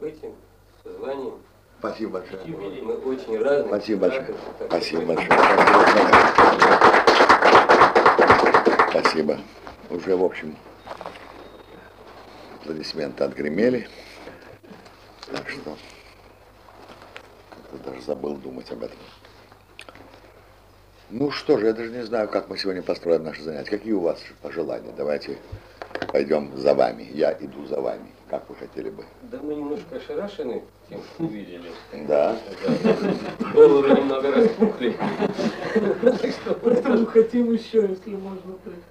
событием, со званием. Спасибо большое. Мы очень разные. Спасибо большое. Спасибо большое. Спасибо. Уже, в общем, аплодисменты отгремели. Так что как-то даже забыл думать об этом. Ну что же, я даже не знаю, как мы сегодня построим наши занятия. Какие у вас пожелания? Давайте пойдем за вами. Я иду за вами. Как вы хотели бы? Да мы немножко ошарашены тем, что увидели. Да. Головы немного распухли. Поэтому хотим еще, если можно.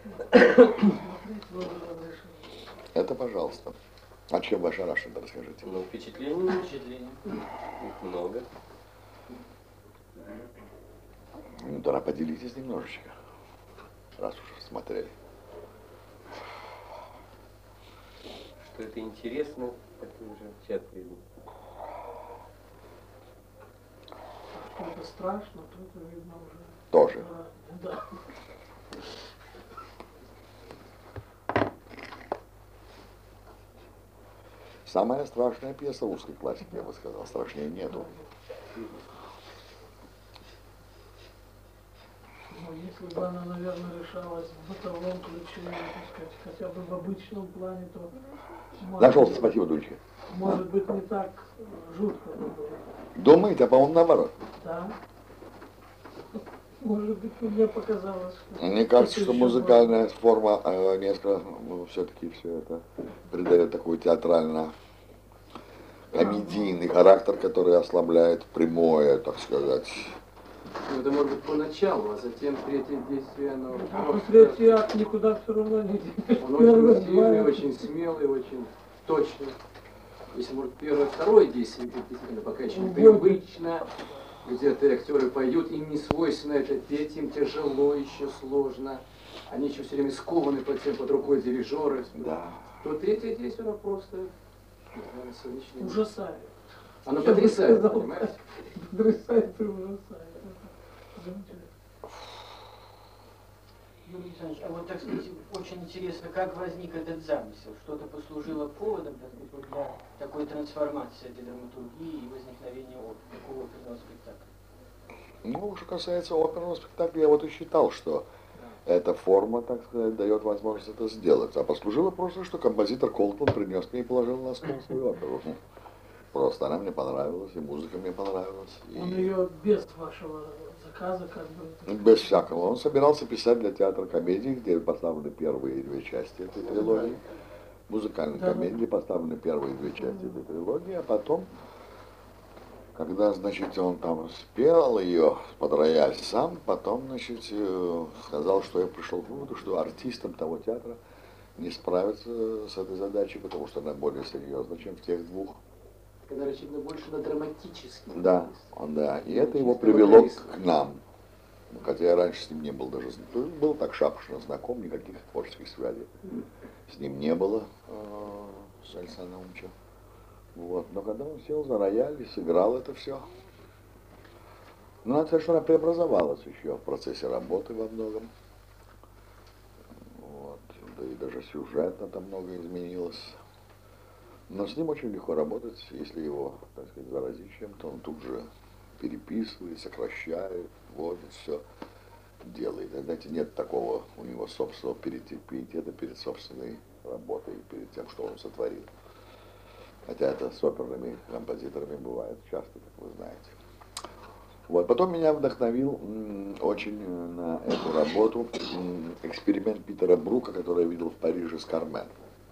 Это пожалуйста. А чем вы ошарашены, расскажите? Ну, впечатление. Их много. Ну, тогда поделитесь немножечко, раз уж смотрели. Что это интересно, это уже чат видно. Что это страшно, то это видно уже. Тоже. Да. Самая страшная пьеса русской классики, я бы сказал. Страшнее нету. Ну, если бы она, наверное, решалась в бытовом ключе, так сказать, хотя бы в обычном плане, то... Нашелся, спасибо, Дунечка. Может быть, не так жутко было. Думаете, а по-моему, наоборот. Да. Может быть, мне показалось, что... Мне кажется, что музыкальная форма несколько, все-таки все это придает такой театрально-комедийный характер, который ослабляет прямое, так сказать. Ну, это может быть поначалу, а затем третье действие, оно... Ну, третий акт никуда все равно не денешь. Он очень сильный, очень смелый, очень точный. Если, может, первое, второе действие, действительно, пока еще непривычно, где-то актеры поют, им не свойственно это петь, им тяжело, еще сложно. Они еще все время скованы под рукой дирижера. Да. То третье действие, оно просто... Ужасает. Оно потрясает, понимаете? Потрясает и ужасает. Юрий Александрович, а вот, так сказать, очень интересно, как возник этот замысел? Что-то послужило поводом, так сказать, для такой трансформации для драматургии и возникновения такого оперного спектакля? Ну, что касается оперного спектакля, я вот и считал, что эта форма, так сказать, дает возможность это сделать. А послужило просто, что композитор Колтон принес мне и положил на стол свою оперу. Просто она мне понравилась, и музыка мне понравилась. Он ее без вашего заказа как бы... Без всякого. Он собирался писать для театра комедии, где поставлены первые две части этой трилогии. Музыкальной комедии поставлены первые две части этой трилогии, а потом, когда, значит, он там спел ее под рояль сам, потом, значит, сказал, что я пришел к выводу, что артистам того театра не справиться с этой задачей, потому что она более серьезна, чем в тех двух. Когда рассчитано больше на драматический. Да, да. И это его привело к нам. Хотя я раньше с ним не был даже, был так шапошно знаком, никаких творческих связей с ним не было, с Александром Ильичем. Вот. Но когда он сел за рояль и сыграл это все, ну, надо сказать, что она преобразовалась еще в процессе работы во многом. Вот. Да и даже сюжетно там многое изменилось. Но с ним очень легко работать, если его, так сказать, заразить чем-то, он тут же переписывает, сокращает, вводит, все делает. Знаете, нет такого у него собственного пиетета перед собственной работой, перед тем, что он сотворил. Хотя это с оперными композиторами бывает часто, как вы знаете. Вот. Потом меня вдохновил очень на эту работу эксперимент Питера Брука, который я видел в Париже с Кармен.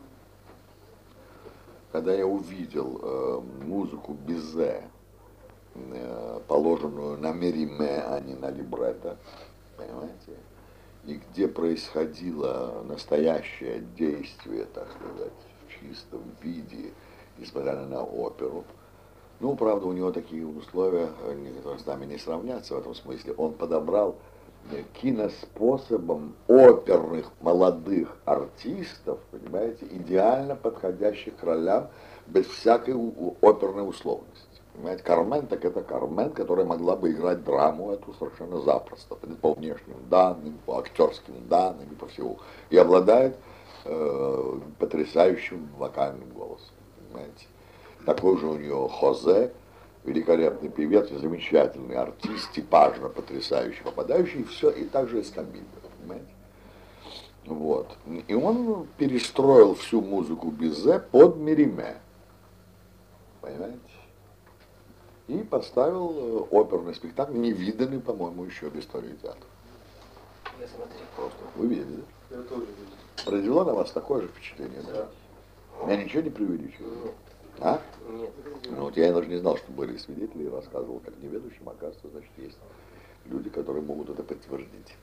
Когда я увидел музыку Бизе, положенную на мериме, а не на либретто, понимаете, и где происходило настоящее действие, так сказать, в чистом виде, несмотря на оперу. Ну, правда, у него такие условия, которые с нами не сравнятся в этом смысле. Он подобрал киноспособом оперных молодых артистов, понимаете, идеально подходящих к ролям, без всякой оперной условности. Понимаете, Кармен, так это Кармен, которая могла бы играть драму эту совершенно запросто, по внешним данным, по актерским данным и по всему. И обладает потрясающим вокальным голосом, понимаете. Такой же у нее Хозе, великолепный певец, и замечательный артист, типажно потрясающий, попадающий, и все, и также Эскамильо, понимаете? Вот. И он перестроил всю музыку Бизе под Мериме, понимаете? И поставил оперный спектакль, невиданный, по-моему, еще в истории театра. Я смотрел. Просто. Вы видели, да? Я тоже видел. Произвело на вас такое же впечатление, да? Я ничего не преувеличиваю. А? Нет. Ну вот я даже не знал, что были свидетели, и рассказывал как неведущим, оказывается, значит, есть люди, которые могут это подтвердить.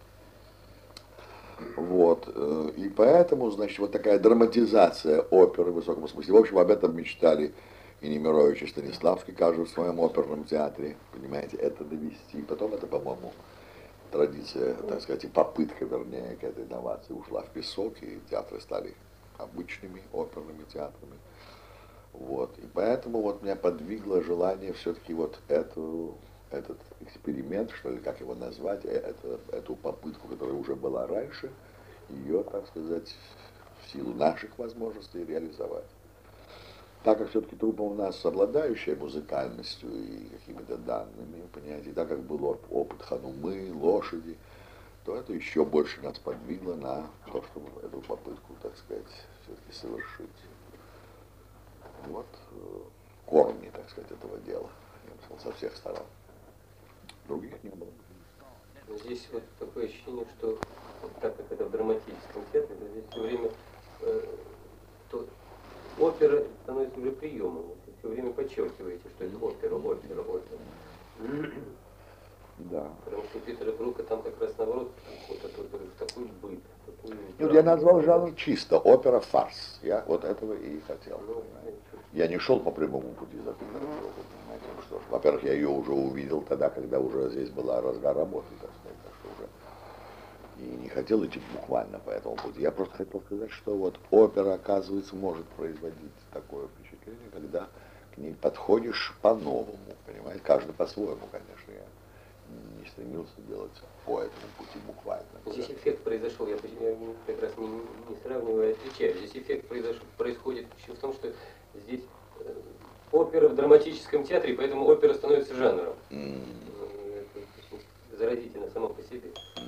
Вот, и поэтому, значит, вот такая драматизация оперы в высоком смысле. В общем, об этом мечтали и Немирович, и Станиславский, каждый в своем оперном театре, понимаете, это довести. Потом это, по-моему, традиция, так сказать, и попытка, вернее, к этой инновации ушла в песок, и театры стали обычными оперными театрами. Вот. И поэтому вот меня подвигло желание все-таки вот этот эксперимент, что ли, как его назвать, эту попытку, которая уже была раньше, ее, так сказать, в силу наших возможностей реализовать. Так как все-таки труппа у нас обладающая музыкальностью и какими-то данными, понимаете, так как был опыт Ханумы, лошади, то это еще больше нас подвигло на то, чтобы эту попытку, так сказать, все-таки совершить. Вот корни, так сказать, этого дела, я бы сказал, со всех сторон. Других не было. Здесь вот такое ощущение, что вот так как это в драматическом театре, то здесь все время то опера становится уже приемом. Вы все время подчеркиваете, что это опера, опера, опера. Да. Потому что у Питера Брука там как раз наоборот вот это в такой быт. Ну, я назвал жанр чисто опера-фарс. Я вот этого и хотел. Понимаете. Я не шел по прямому пути за Питером Бруком, понимаете. Ну, что ж, во-первых, я ее уже увидел тогда, когда уже здесь была разгар работы, так сказать, так что уже и не хотел идти буквально по этому пути. Я просто хотел сказать, что вот опера, оказывается, может производить такое впечатление, когда к ней подходишь по-новому, понимаете, каждый по-своему, конечно, я не стремился делать по этому пути буквально. Здесь эффект произошел, я как раз не сравниваю, а отвечаю. Здесь эффект происходит еще в том, что здесь опера в драматическом театре, поэтому опера становится жанром. Это заразительно само по себе.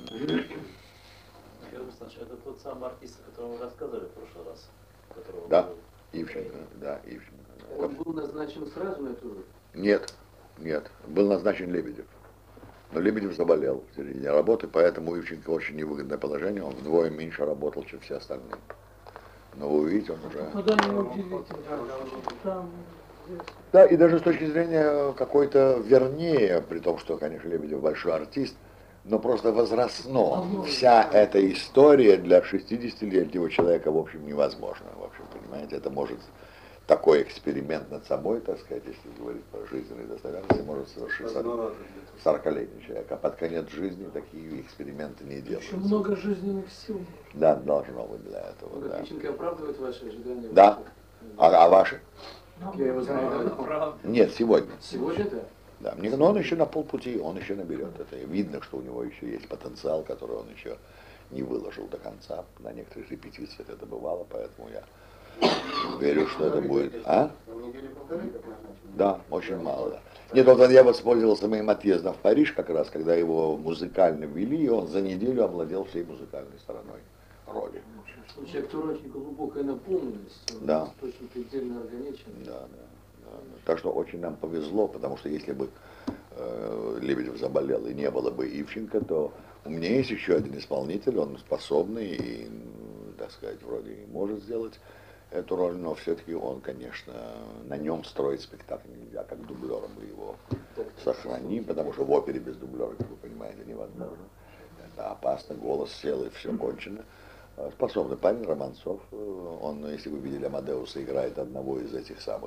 Это тот самый артист, о котором вы рассказывали в прошлый раз. Да, Ивченко, да, Ивченко. Он был назначен сразу на эту роль? Нет, был назначен Лебедев. Но Лебедев заболел в середине работы, поэтому у Ивченко очень невыгодное положение, он вдвое меньше работал, чем все остальные. Но вы увидите, он уже... Тогда не удивительно, там, здесь. Да, и даже с точки зрения какой-то вернее, при том, что, конечно, Лебедев большой артист, но просто возрастно. Вся эта история для 60-летнего человека, в общем, невозможна. В общем, понимаете, это может... Такой эксперимент над собой, так сказать, если говорить про жизненные достоверности, может совершить 40-летний человек. А под конец жизни такие эксперименты не делаются. Еще много жизненных сил. Да, должно быть для этого. Да. Ивченко оправдывает ваши ожидания? Да. А ваши? Я его знаю. Нет, сегодня. Сегодня-то? Да. Но он еще на полпути, он еще наберет это. И видно, что у него еще есть потенциал, который он еще не выложил до конца. На некоторых репетициях это бывало, поэтому я верю, что это будет. А? Да, очень мало. Да. Нет, вот я воспользовался моим отъездом в Париж как раз, когда его музыкально ввели, и он за неделю овладел всей музыкальной стороной роли. У человека очень глубокая наполненность, он Да. очень предельно органичен. Да. Так что очень нам повезло, потому что если бы Лебедев заболел и не было бы Ивченко, то у меня есть еще один исполнитель, он способный и, так сказать, вроде и может сделать эту роль, но все-таки он, конечно, на нем строить спектакль нельзя, как дублера мы его сохраним, потому что в опере без дублера, как вы понимаете, невозможно. Это опасно, голос сел и все кончено. Способный парень, Романцов, он, если вы видели Амадеуса, играет одного из этих самых.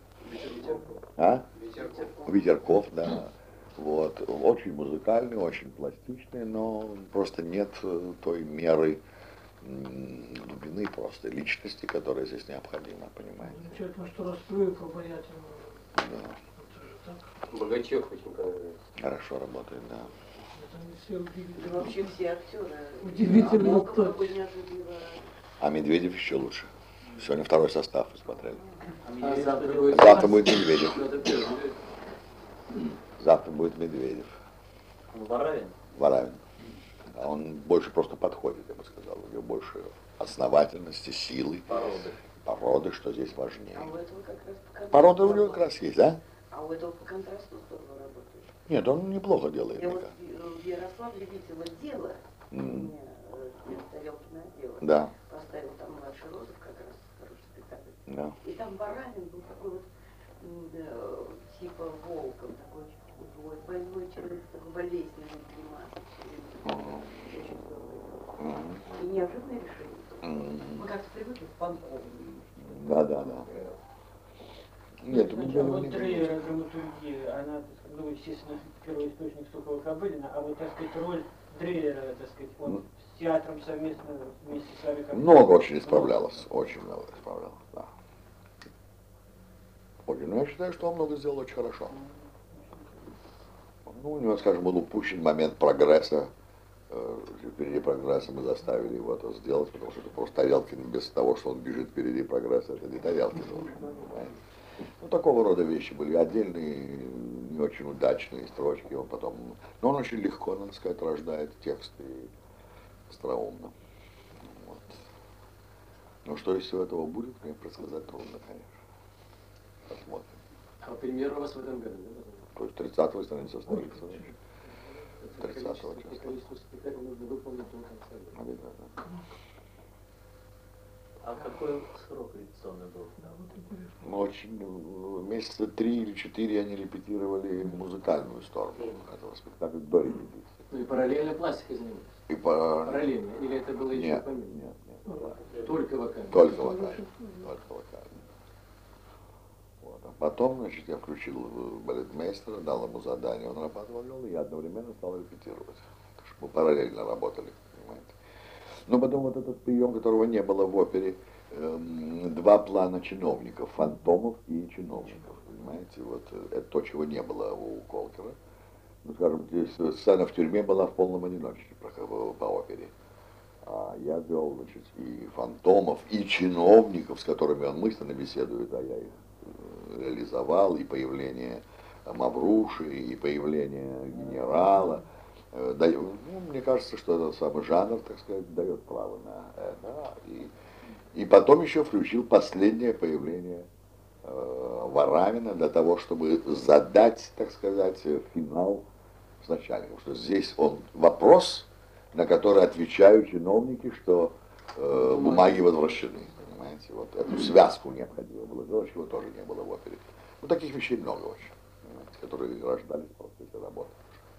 Ветерков, да. Вот. Очень музыкальный, очень пластичный, но просто нет той меры глубины просто личности, которая здесь необходима, понимаете? Замечательно, что Расплюев обаятельный. Да. Это же так. Богачев очень понравился. Хорошо работает, да. Это не все удивительно. Да вообще все актеры. Удивительно, Волкова кто. бы неожиданно. А Медведев еще лучше. Сегодня второй состав вы смотрели. А завтра будет... Завтра будет Медведев. Ну, это первый. Завтра будет Медведев. Воравин? Воравин. А он больше просто подходит, я бы сказал. У него больше основательности, силы, породы, что здесь важнее. А у этого как раз по контрасту Порода у него работает. как раз есть, да? А у этого по контрасту здорово работает. Нет, он неплохо делает. Я мне вот кажется. в Ярославле видела дело, у меня Тарелкина дело. Да, Поставил там младший Розов, как раз хороший спектакль. да. И там Баранин был такой вот типа волком, такой злой, больной человек, такой болезненный климат. Очень здорово. И неожиданное решение. Мы как-то привыкли к Панкову. Да. Нет, Сначала вот Дрейера драматургия, она, ну, естественно, первоисточник Сухого Кобылина, а вот, так сказать, роль Дрейера, так сказать, он с театром совместно вместе с вами как-то... много очень исправлялось, очень много исправлялось, да. Очень, но я считаю, что он много сделал очень хорошо. Ну, у него, скажем, был упущен момент прогресса. Впереди прогресса мы заставили его это сделать, потому что это просто Тарелкин без того, что он бежит впереди прогресса, это не Тарелкин. Понимаете? Ну, такого рода вещи были. Отдельные, не очень удачные строчки. Он потом... Но он очень легко, надо сказать, рождает тексты остроумно. Вот. Но что из всего этого будет, мне предсказать трудно, конечно. Посмотрим. А премьера у вас в этом году, да? То есть 30-го страница состоится. Это 30-го количество числа. спектаклей нужно выполнить до конца года. Обязательно. А какой срок репетиционный был? Мы очень, месяца 3 или 4 они репетировали музыкальную сторону этого спектакля до репетиции. Ну и параллельно пластикой занимались? И по... Параллельно? Или это было еще Нет, помимо? нет. Только вокально? Только вокально. Только вокально. Вот. А потом, значит, я включил балетмейстера, дал ему задание, он рапортовал, и я одновременно стал репетировать. Так что мы параллельно работали, понимаете. Но потом вот этот прием, которого не было в опере, два плана чиновников, фантомов и чиновников, понимаете, вот это то, чего не было у Колкера. Ну, скажем, здесь сцена в тюрьме была в полном одиночестве по опере. А я вел, значит, и фантомов, и чиновников, с которыми он мысленно беседует, а я их реализовал, и появление Мавруши, и появление генерала. Ну, мне кажется, что этот самый жанр, так сказать, дает право на это. И потом еще включил последнее появление Воравина для того, чтобы задать, так сказать, финал с начальником. Что здесь он вопрос, на который отвечают чиновники, что бумаги возвращены. Понимаете, вот эту связку необходимо было сделать, чего тоже не было в опере. Ну, таких вещей много очень, которые рождались просто этой работы.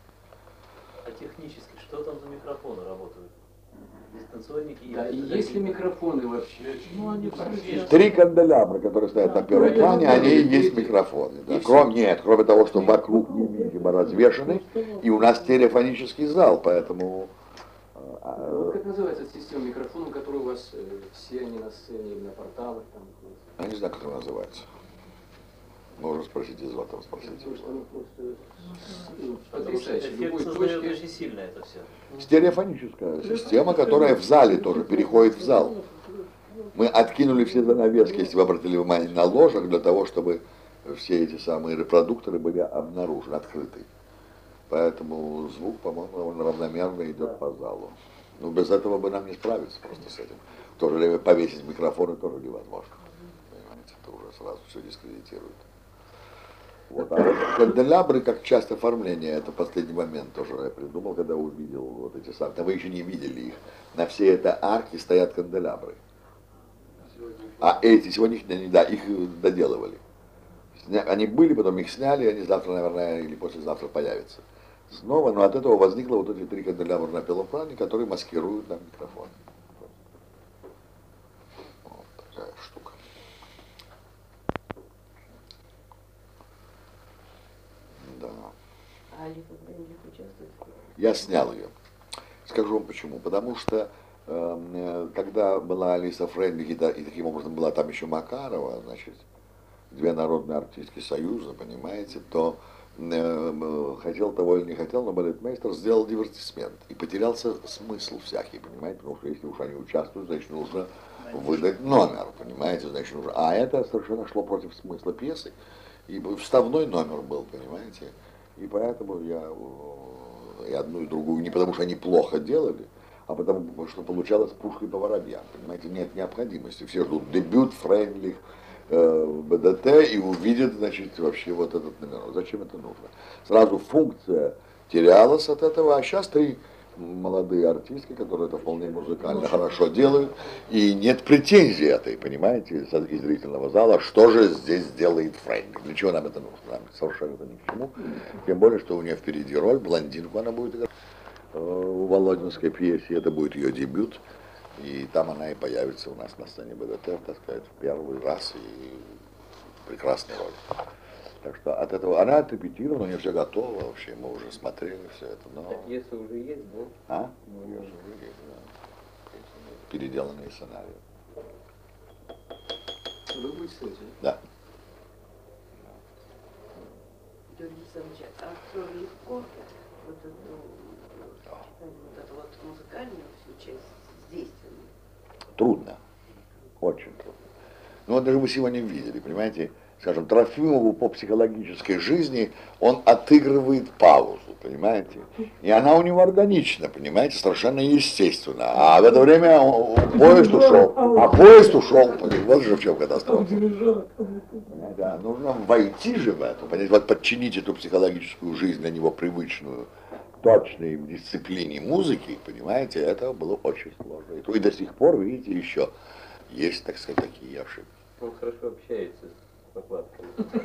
А технически, что там за микрофоны работают? Дистанционники? Да, и есть ли микрофоны вообще? Ну, они встречаются. 3 канделябра, которые стоят на первом плане, они и есть микрофоны. Да. Кроме того, что вокруг не видимо развешаны, и у нас телефонический зал, поэтому... Вот как называется эта система микрофонов, которые у вас все они на сцене или на порталах? Там, Я не знаю, как она называется. Можно спросить Изотова, спросить. потому что ну, просто Потому что потрясающе. В эффект любой создает точке. очень сильно это все. Стереофоническая система, которая в зале тоже переходит в зал. Мы откинули все занавески, если вы обратили внимание, на ложах, для того, чтобы все эти самые репродукторы были обнаружены, открыты. Поэтому звук, по-моему, довольно равномерно идет по залу. Ну, без этого бы нам не справиться просто с этим. В то же время повесить микрофоны тоже невозможно. Понимаете, это уже сразу все дискредитирует. Вот. А вот канделябры, как часть оформления, это последний момент тоже я придумал, когда увидел вот эти самые. Вы еще не видели их. На всей этой арке стоят канделябры. А эти сегодня, да, их доделывали. Они были, потом их сняли, они завтра, наверное, или послезавтра появятся. Снова, но от этого возникло вот эти 3 канделябра на первом плане, которые маскируют нам микрофон. Вот такая штука. Да. А Алифа Брендих участвует? Я снял ее. Скажу вам почему. Потому что когда была Алиса Фрейндлих, и таким образом была там еще Макарова, значит, 2 народные артистки Союза, понимаете, то хотел того или не хотел, но балетмейстер сделал дивертисмент. И потерялся смысл всякий, понимаете, потому что если уж они участвуют, значит нужно выдать номер, понимаете, значит, нужно. А это совершенно шло против смысла пьесы. И вставной номер был, понимаете. И поэтому я и одну, и другую, не потому что они плохо делали, а потому что получалось пушкой по воробьям. Понимаете, нет необходимости. Все ждут дебют Фрейндлих, БДТ и увидят, значит, вообще вот этот номер. Зачем это нужно? Сразу функция терялась от этого, а сейчас три молодые артистки, которые это вполне музыкально хорошо делают, и нет претензий этой, понимаете, из зрительного зала, что же здесь делает Фрейндлих, для чего нам это нужно, нам совершенно это ни к чему, тем более, что у нее впереди роль, блондинку она будет играть в Володинской пьесе, это будет ее дебют, и там она и появится у нас на сцене БДТ, так сказать, в первый раз, и прекрасная роль. Так что от этого она отрепетирована, у нее все готово, вообще мы уже смотрели все это. Но... А пьеса уже есть, да? А? Ну, ее же уже есть, да. Переделанные сценарии. Вы будете с этим? Да. Георгий Александрович, а актер легко вот эту вот музыкальную всю часть с действиями? Трудно. Очень трудно. Ну вот даже вы сегодня видели, понимаете, скажем, Трофимову по психологической жизни он отыгрывает паузу, понимаете? И она у него органична, понимаете, совершенно естественно. А в это время поезд ушел. А поезд ушел. Вот же в чем катастрофа. Да, нужно войти же в это, понимаете, вот подчинить эту психологическую жизнь для него привычную, точной дисциплине музыки, понимаете, это было очень сложно. И до сих пор, видите, еще есть, так сказать, такие ошибки. Он хорошо общается с накладками.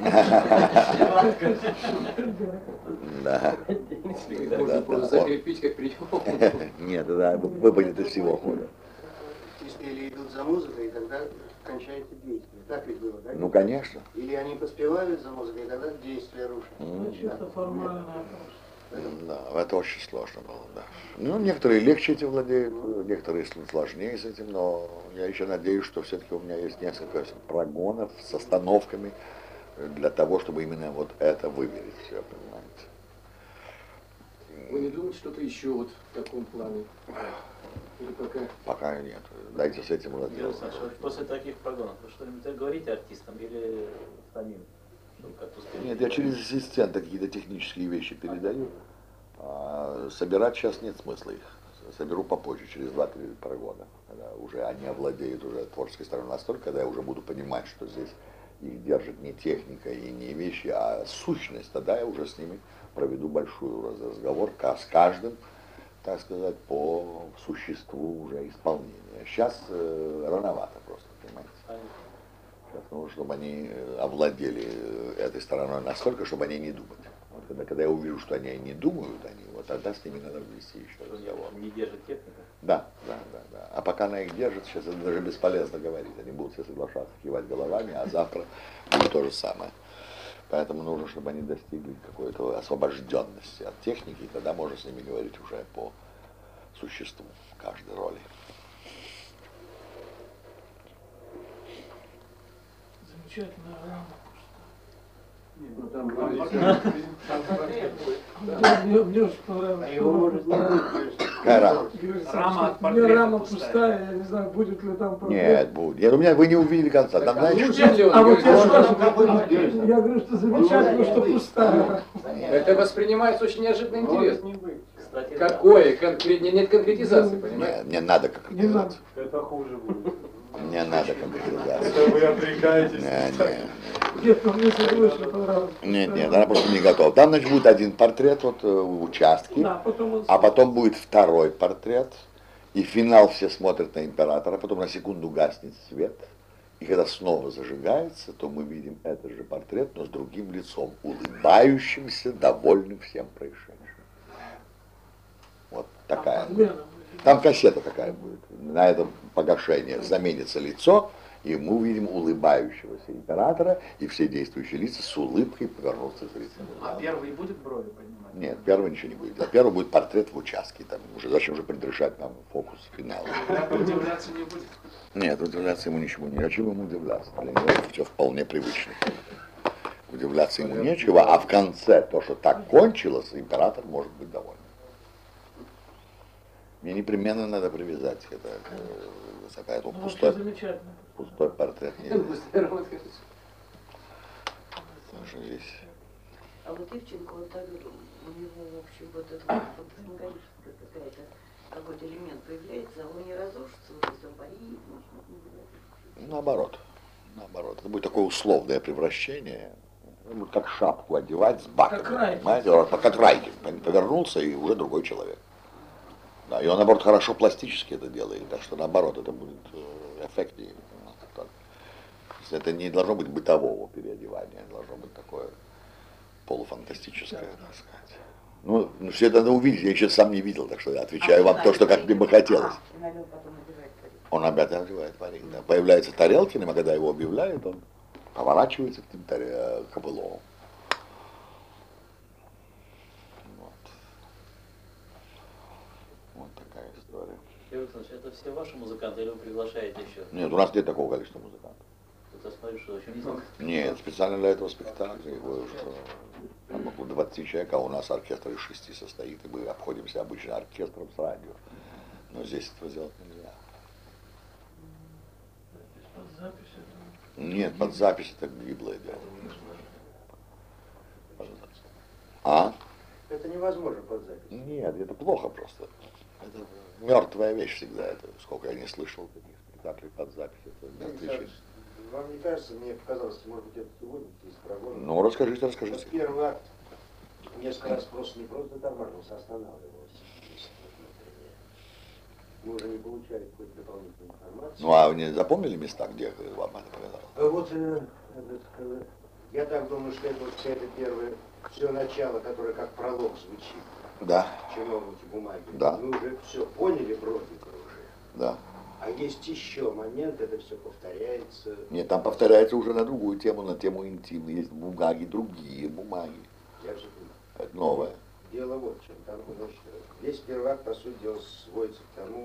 Да. Можно просто закрепить как прием. Нет, да, выпадет из всего хода. Или идут за музыкой, и тогда кончается действие. Так ведь было, да? Ну, конечно. Или они поспевают за музыкой, и тогда действие рушится. Чисто формальный вопрос. Да, это очень сложно было, да. Ну, некоторые легче этим владеют, некоторые сложнее с этим, но я еще надеюсь, что все-таки у меня есть несколько прогонов с остановками для того, чтобы именно вот это выверить все, понимаете. Вы не думаете что-то еще вот в таком плане? Или пока? Пока нет. Дайте с этим Георгий разделаться. Александрович, вот после таких прогонов вы что-нибудь говорите артистам или самим? Чтобы как-то успеть? Нет, я через ассистента какие-то технические вещи передаю. А собирать сейчас нет смысла их. Соберу попозже, через 2-3 прогона. Когда уже они овладеют уже творческой стороной настолько, когда я уже буду понимать, что здесь их держит не техника и не вещи, а сущность. Тогда я уже с ними проведу большой разговор с каждым, так сказать, по существу уже исполнения. Сейчас рановато просто, понимаете. Сейчас нужно, чтобы они овладели этой стороной настолько, чтобы они не думали. Вот когда я увижу, что они не думают, вот тогда с ними надо ввести еще разговор. Не держит техника? Да. А пока она их держит, сейчас это даже бесполезно говорить. Они будут все соглашаться, кивать головами, а завтра будет то же самое. Поэтому нужно, чтобы они достигли какой-то освобожденности от техники, и тогда можно с ними говорить уже по существу каждой роли. Замечательная рама. Ну, там Мне очень понравилось. А его может не быть. Какая рама? Рама от портрета рама пустая, я не знаю, будет ли там портрет. Нет, будет. Нет, у меня вы не увидели конца. Там, знаете, А вот я Он что, будет здесь. я говорю, что замечательно, что пустая. Это воспринимается очень неожиданно интересно. не быть. Кстати, Какое? Нет конкретизации, понимаете? не надо конкретизации. это хуже будет. Не надо конкретизации. Вы отрекаетесь. Нет, но мне это очень понравилось. Нет, она просто не готова. Там, значит, будет один портрет вот в участке, Да, потом он... а потом будет второй портрет, и финал все смотрят на императора, потом на секунду гаснет свет, и когда снова зажигается, то мы видим этот же портрет, но с другим лицом, улыбающимся, довольным всем происшедшим. Вот такая. Там кассета такая будет. На этом погашение заменится лицо, и мы увидим улыбающегося императора, и все действующие лица с улыбкой повернутся к зрителям. А первый будет брови поднимать? Нет, первого ничего не будет. А первый будет портрет в участке. Там уже зачем же предрешать нам фокус финала? Удивляться не будет. Нет, удивляться ему ничего не. А чему ему удивляться? Для него это все вполне привычно. Удивляться ему нечего, а в конце то, что так кончилось, император может быть доволен. Мне непременно надо привязать это пользоваться, поэтому Ну, вообще замечательно. пустой портрет не Быстрый роман, кажется. Тоже здесь. А вот Ивченко, вот так, у него, в общем, вот это вот фантасмагорическая какая-то, какой-то элемент появляется, а он не разрушится, вот если он парит, Наоборот. Наоборот. Это будет такое условное превращение. Это будет как шапку одевать с баком. Как Райкин. Понимаете? Вот как Райкин. Повернулся и уже другой человек. Да, и он, наоборот, хорошо пластически это делает. Так что, наоборот, это будет эффектнее. Это не должно быть бытового переодевания. Это должно быть такое полуфантастическое, так сказать. Ну, все это надо увидеть. Я еще сам не видел, так что я отвечаю вам то, что как мне бы хотелось. и на нем потом надевает парик. Он опять одевает парик, да. Появляется Тарелкин, и когда его объявляют, он поворачивается к этим кобылом. Вот. Вот такая история. Юрий Александрович, это все ваши музыканты или вы приглашаете еще? Нет, у нас нет такого количества музыкантов. Тут я смотрю, что очень много. Нет, специально для этого спектакля его уже там около 20 человек, а у нас оркестр из 6 состоит, и мы обходимся обычно оркестром с радио. Но здесь этого сделать нельзя. Под запись это... Нет, под запись это гиблое дело. А? Это невозможно под запись. Нет, это плохо просто. Это мертвая вещь всегда. Это сколько я не слышал таких спектаклей под запись. Это мертвая вещь. Вам не кажется, мне показалось, может быть, это сегодня здесь программа? Ну, расскажите. Вот первый акт несколько раз просто не просто тормаживался, а останавливался. Мы уже не получали какой-то дополнительной информации. Ну, а вы не запомнили места, где вам это показалось? Вот я так думаю, что это вот вся эта первая, все начало, которое как пролог звучит. Да, Чиновники бумаги. Да. Мы уже все поняли вроде бы уже. да. А есть еще момент, это все повторяется. Нет, там повторяется уже на другую тему, на тему интимную. Есть бумаги, другие бумаги. Я же понимаю. Это новое. Дело вот в чем. Там, значит, весь первый акт, по сути дела, сводится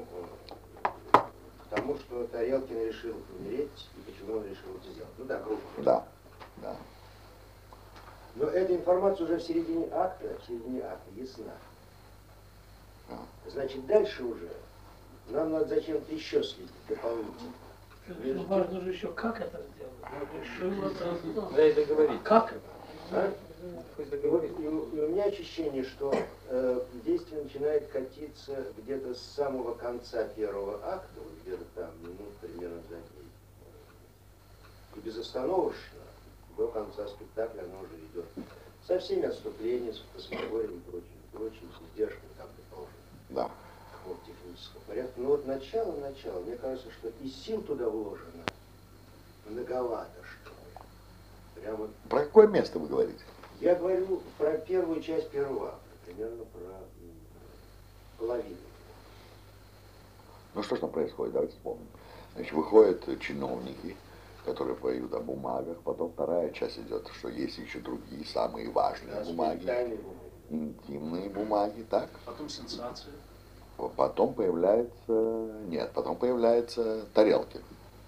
к тому, что Тарелкин решил умереть, и почему он решил это сделать. Ну да, грубо говоря. Да. Но эта информация уже в середине акта ясна. Значит, дальше уже нам надо зачем-то еще следить дополнительно. Ну, важно же еще, как это сделать. Решил это, ну, Да и договорить. как это? А? Пусть И договорить. у меня ощущение, что действие начинает катиться где-то с самого конца первого акта, вот где-то там, минут примерно за 10. И безостановочно до конца спектакля оно уже идет. Со всеми отступлениями, с фантасмагорией и прочим, с издержками там, предположим. Да. Вот технического порядка. Но вот начало, мне кажется, что и сил туда вложено многовато, что ли. Прямо. Про какое место вы говорите? Я говорю про первую часть первого акта, примерно про половину. Ну что ж там происходит, давайте вспомним. Значит, выходят чиновники, которые поют о бумагах, потом вторая часть идет, что есть еще другие самые важные бумаги, Тайные бумаги. интимные бумаги, так? Потом сенсация. Потом появляется Тарелкин,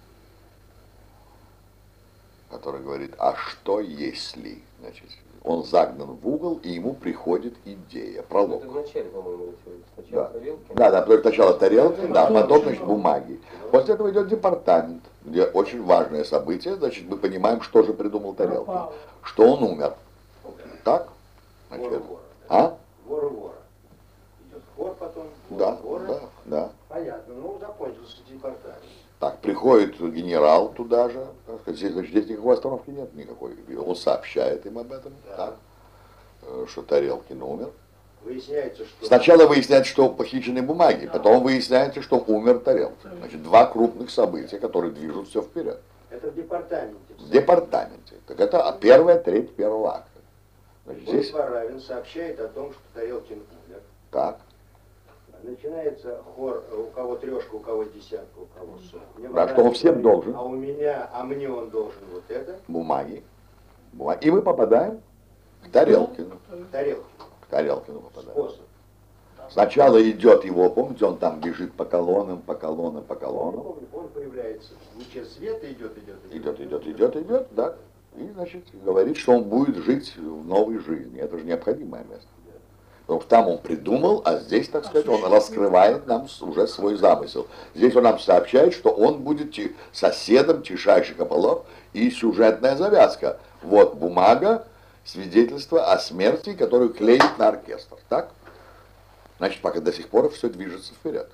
который говорит, а что если, значит, он загнан в угол, и ему приходит идея, пролог. Это вначале, по-моему, сначала Да. Тарелкин. Да, потому что сначала Тарелкин, да, потом, значит, бумаги. После этого идет департамент, где очень важное событие, значит, мы понимаем, что же придумал Тарелкин. Пропало. Что он умер. Так? Вора Значит, вора. а? Вора. Идет хор потом. Да, вора. да. Понятно. Ну, закончился департамент. Так, приходит генерал туда же, так сказать, здесь никакой остановки нет никакой. Он сообщает им об этом, Да. так, что Тарелкин умер. Выясняется, что... Сначала выясняется, что похищены бумаги, потом выясняется, что умер Тарелкин. Значит, два крупных события, которые движут все вперед. Это в департаменте. В департаменте. Так это первая треть первого акта. Значит, Борис здесь Варавин сообщает о том, что Тарелкин умер. так. Начинается хор, у кого трешка, у кого десятка, у кого сотня. Да, что он всем должен. А мне он должен вот это. Бумаги. И мы попадаем к Тарелкину. К Тарелкину попадаем. Способ. Сначала идет его, помните, он там бежит по колоннам. Он появляется в луче света, Идет, да. И, значит, говорит, что он будет жить в новой жизни. Это же необходимое место. Потому что там он придумал, а здесь, так сказать, он раскрывает нам уже свой замысел. Здесь он нам сообщает, что он будет соседом тишайших ополов, и сюжетная завязка. Вот бумага, свидетельство о смерти, которую клеит на оркестр. Так? Значит, пока до сих пор все движется вперед.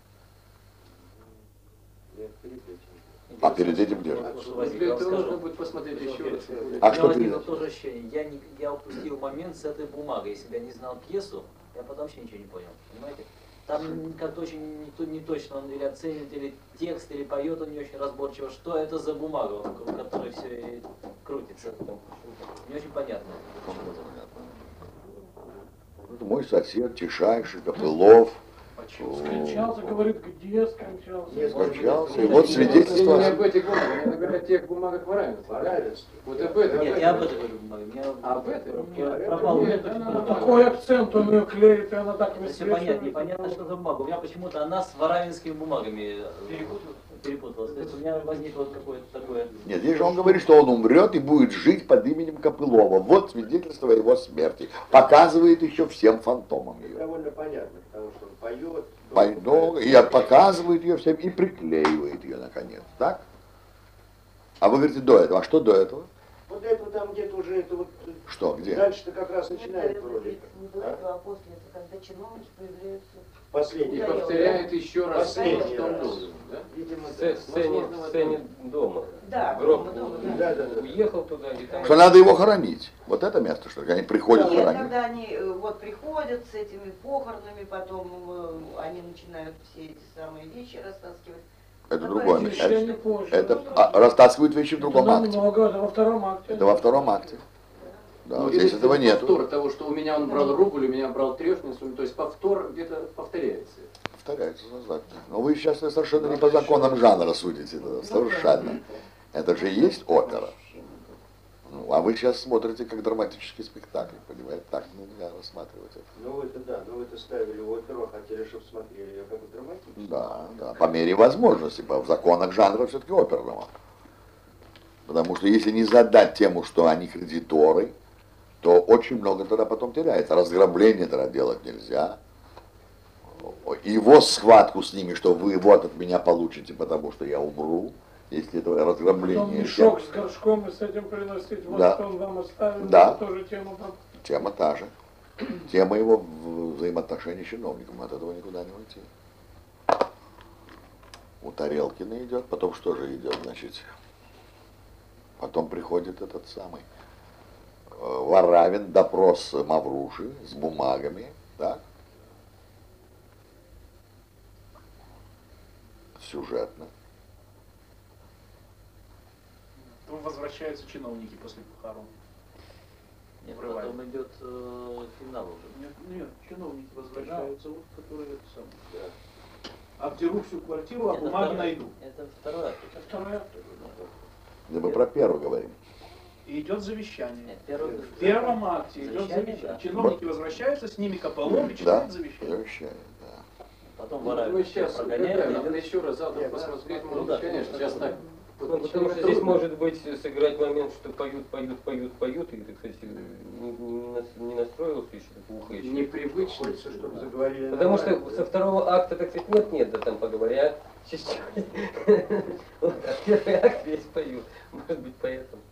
А перед этим где же? Для этого нужно будет посмотреть еще раз. А что возникло перед тоже ощущение. Я упустил момент с этой бумагой. Если бы я не знал пьесу, я потом вообще ничего не понял. Понимаете? Там как-то очень не точно он или оценит, или текст, или поет он не очень разборчиво. Что это за бумага, вокруг которой все крутится? Не очень понятно. Это мой сосед, тишайший, Копылов. Скончался, говорит, где скончался. Скончался. И вот свидетельство. Не об этих бумагах, я говорю о тех бумагах в равенстве. Вот об этом. Нет, я об этом говорю бумаге. Об этом? Пропал. Такой акцент он ее клеит, и она так Все высвечивает. понятно, непонятно, что за бумага. У меня почему-то она с варавинскими бумагами перепуталась. То есть у меня возникло какое-то такое... Нет, здесь же он говорит, что он умрет и будет жить под именем Копылова. Вот свидетельство о его смерти. Показывает еще всем фантомам ее. Довольно понятно, потому что он поет. И показывает ее всем, и приклеивает ее, наконец. Так? А вы говорите до этого. А что до этого? Вот это там где-то уже, это вот... Что, где? Дальше-то как раз начинает Ну, вроде. не до этого, а после, это когда чиновники появляются. Последний. И повторяет еще раз то, Последний что он раз. должен. Да? Видимо, В сцене дома. Да, Гроб дома, да. уехал туда и там... Что надо его хоронить. Вот это место, что ли? Они приходят Нет, хоронить. когда они вот приходят с этими похоронами, потом они начинают все эти самые вещи растаскивать. Это Такое другое ощущение, место. не позже. Это растаскивают вещи в другом акте. Намного, это во втором акте. Это во втором акте. Да, Ну, вот здесь или этого нет. повтор того, что у меня он брал рубль, у меня брал трешницу, то есть повтор где-то повторяется. Повторяется назад. Но вы сейчас совершенно не по законам жанра судите. Это совершенно. Это же и есть опера. Ну, а вы сейчас смотрите как драматический спектакль, понимаете? Так нельзя рассматривать это. Ну вы-то да, ну вы-то ставили оперу, а хотели, чтобы смотрели ее как бы драматически. Да, да, по мере возможности, в законах жанра все-таки оперного. Потому что если не задать тему, что они кредиторы, то очень много тогда потом теряется. Разграбление тогда делать нельзя. Его схватку с ними, что вы вот от меня получите, потому что я умру, если это Потом разграбление. мешок с горшком и с этим приносить, вот Да. что он вам оставил, Да. это тоже тема. Тема та же. Тема его взаимоотношений с чиновником. От этого никуда не уйти. У Тарелкина идет, потом что же идет, значит? Потом приходит этот самый Варавин, допрос Мавруши с бумагами, так? Сюжетно. Возвращаются чиновники после похорон. Нет, потом идет финал уже. Нет, чиновники возвращаются, вот, которые это самое. Обдеру всю квартиру, а Это бумаги второй- найду. Это второй акт. Это второй акт. Да мы про первый говорим. И идет завещание. Нет, первый... В первом акте идет Завещание, завещание. да. Чиновники возвращаются, с ними Копылов и Да, читают завещание. завещание, да. Потом Ну, Варавин мы всех сейчас прогоняет. надо еще раз завтра посмотреть, может быть, конечно, сейчас так. Ну, потому что здесь может быть сыграть момент, что поют, и ты, кстати, не настроился еще, так ухо еще. Непривычно, хочется, чтобы заговорили. Потому что нормально, со да? второго акта, так сказать, нет, да там поговорят чуть-чуть. Вот, а первый акт весь поют. Может быть, поэтому.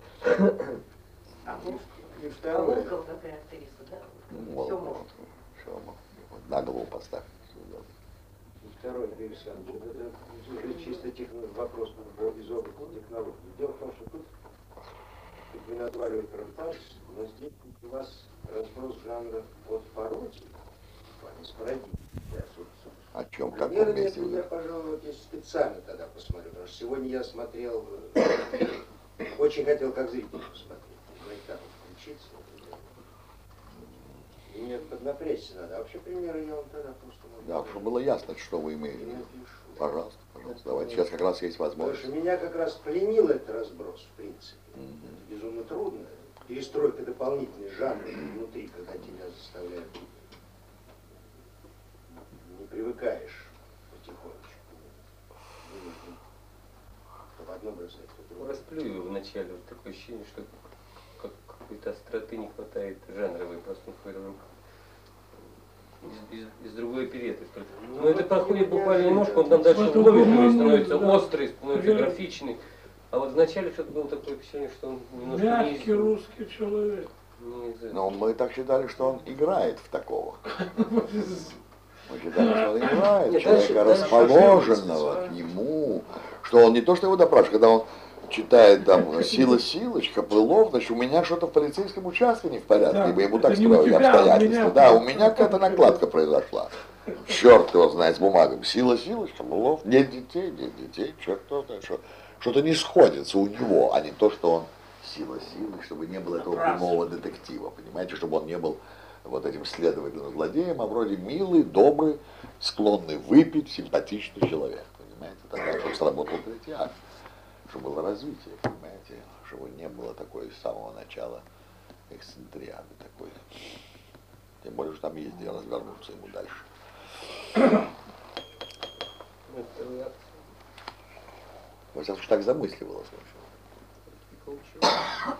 А ну, и А второе. Волков такая актриса, да? Вот, Все вот, может. всё может. Вот на голову поставь. И второй, Юрий Александрович, это уже чисто вопрос из области технологий. Дело в том, что тут вы назвали оператаж, но здесь у вас разброс жанра от пародии, а не с пародией. О чем, в каком Примерно месте я, вы? пожалуй, вот здесь специально тогда посмотрю, потому что сегодня я смотрел, очень хотел как зритель посмотреть, но и так вот включиться. И мне поднапрячься надо. А вообще примеры я вам тогда просто могу. Да, чтобы было ясно, что вы имеете в виду. Пожалуйста, пожалуйста, давайте. Сейчас как раз есть Потому возможность. что меня как раз пленил этот разброс, в принципе. Безумно трудно. Перестройка дополнительной жанров внутри, когда тебя заставляют. Не привыкаешь потихонечку. То в одно бросать, то в другое. Расплю его вначале, вот такое ощущение, что какой-то остроты не хватает жанровой, просто не хватает. из другой опереты. Но это проходит буквально немножко, он там дальше Это логичный, гуманный, становится да. острый, становится графичный. А вот вначале что-то было такое впечатление, что он немножко Мягкий русский человек. не из Но мы так считали, что он играет в такого. Мы считали, что он играет Нет, человека, дальше расположенного к нему, что он не то, что его допрашивает, когда он читает там «Сила-силоч», Копылов, значит, у меня что-то в полицейском участке не в порядке, Да, ибо ему это так не у строили тебя, а у обстоятельства. меня. Да, у меня какая-то накладка произошла. Черт его знает с бумагами. Сила-Силыч, Копылов, нет детей, черт его знает, что-то не сходится у него, а не то, что он Сила-Силыч, чтобы не было этого прямого детектива, понимаете, чтобы он не был вот этим следователем-злодеем, а вроде милый, добрый, склонный выпить, симпатичный человек, понимаете, тогда, чтобы сработал третий акт, чтобы было развитие, понимаете, чтобы не было такой с самого начала эксцентриады такой. Тем более, что там есть где развернуться ему дальше. Во всяком случае, так замысливалось, в общем.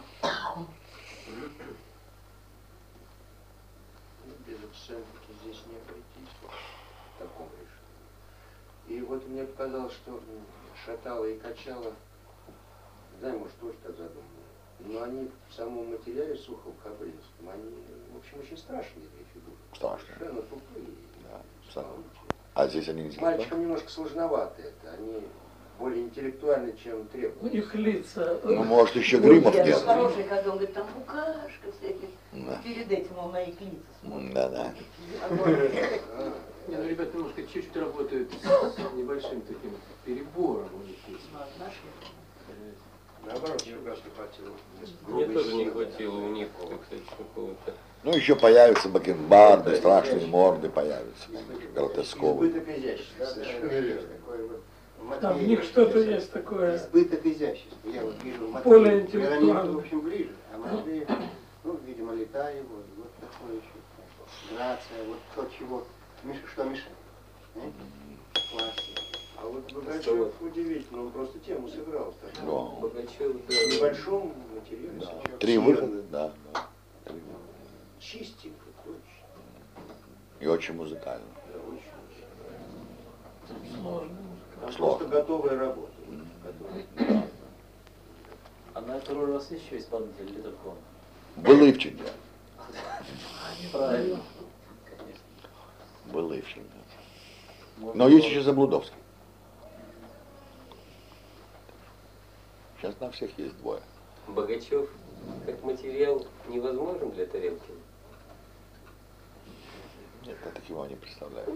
Без эксцентрики здесь не обойтись в таком решении. И вот мне показалось, что шатало и качало, да, может, тоже так задумано, но они в самом материале Сухов-Хабринском, они, в общем, очень страшные две фигуры. Страшные. Совершенно тупые. Да, абсолютно. А здесь они не Мальчикам немножко сложновато это, они более интеллектуальны, чем У требуют. них лица. Ну, может, еще гримов Я нет. хороший, когда он говорит, там букашка всяких. Да. Перед этим он на их лица смотрит. Да-да. Не, ну, ребята немножко чуть-чуть работают с небольшим таким перебором у них есть. Наоборот, Чургас не хватило. Мне тоже не хватило у них, так сказать, какого-то. Ну, еще появятся бакенбарды, страшные морды появятся, гротесковые. Избыток изящества. Совершенно верно. Такой вот Там в них что-то есть такое. избыток изящества. Я вот вижу Более Матвея, интеллектуально. Веронику, в общем, ближе. А Матвея, ну, видимо, Летаева, вот такое еще. Грация, вот то, чего, что мешает. Классика. А вот Богачев удивительно, он просто тему сыграл. Так. Да. Богачев, В небольшом материале. Да. сейчас. 3 выхода, да. 3 выхода. Чистенько, точно. И очень музыкально. Да, очень. Сложно. Там Сложно. просто готовая работа. Готовая. А на эту роль у вас есть еще исполнитель или только он? Был Ивченко. Правильно. Конечно. Был Ивченко. Можно Но есть было- еще Заблудовский. Сейчас на всех есть двое. Богачев как материал невозможен для Тарелкина. Нет, я так его не представляю.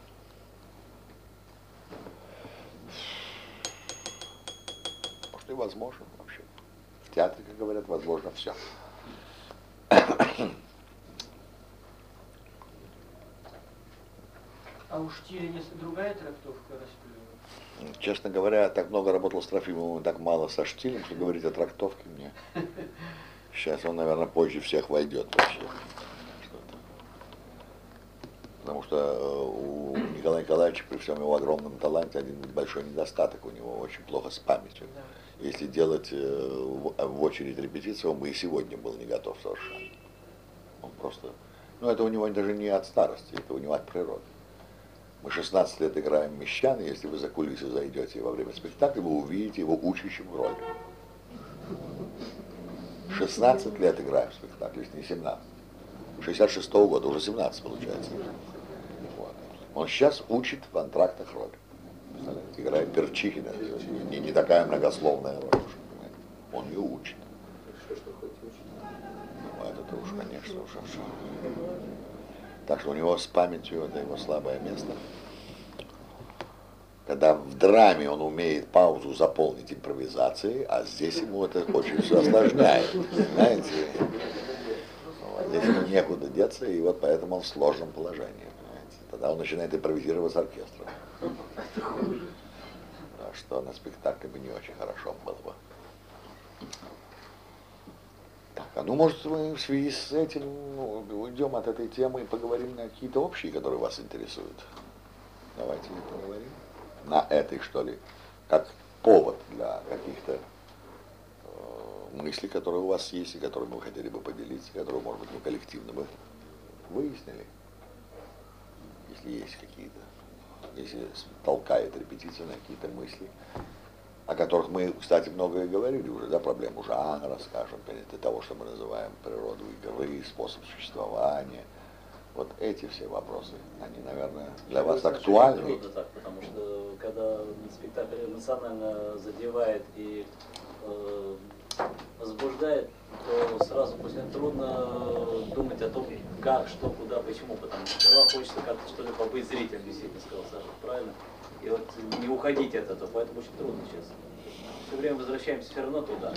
Может и возможно вообще. В театре, как говорят, возможно все. А у Штирлица другая трактовка Расплюева? Честно говоря, так много работал с Трофимовым и так мало со Штилем, что говорить о трактовке мне. Сейчас он, наверное, позже всех войдет вообще. Что-то. Потому что у Николая Николаевича при всем его огромном таланте один большой недостаток, у него очень плохо с памятью. Если делать в очередь репетицию, он бы и сегодня был не готов совершенно. Он просто... Ну, это у него даже не от старости, это у него от природы. Мы 16 лет играем мещан, и если вы за кулисы зайдете во время спектакля, вы увидите его учащим роли. 16 лет играем в спектакле, если не 17. 66-го года, уже 17 получается. Вот. Он сейчас учит в антрактах роли. Представляете, играет Перчихина, не такая многословная роль. Он ее учит. Что хоть учит. Ну, это-то уж, конечно, уже все. Так что у него с памятью это его слабое место. Когда в драме он умеет паузу заполнить импровизацией, а здесь ему это очень все осложняет, знаете. Вот, здесь ему некуда деться, и вот поэтому он в сложном положении, понимаете. Тогда он начинает импровизировать с оркестром. Так что на спектакле бы не очень хорошо было бы. Так, а ну, может, мы в связи с этим уйдем от этой темы и поговорим на какие-то общие, которые вас интересуют. Давайте поговорим. На этой, что ли, как повод для каких-то мыслей, которые у вас есть, и которыми вы хотели бы поделиться, которые, может быть, мы коллективно бы выяснили. если есть какие-то, если толкает репетиция на какие-то мысли, о которых мы, кстати, много и говорили уже, да, проблему жанра, скажем, для того, что мы называем природу игры, способ существования. Вот эти все вопросы, они, наверное, для вас актуальны. Трудно так, потому что когда спектакль эмоционально задевает и возбуждает, то сразу после этого трудно думать о том, как, что, куда, почему, потому что сперва хочется как-то что ли побыть зрителем, действительно сказал Саша, правильно? И вот не уходить от этого, поэтому очень трудно сейчас. Все время возвращаемся все равно туда.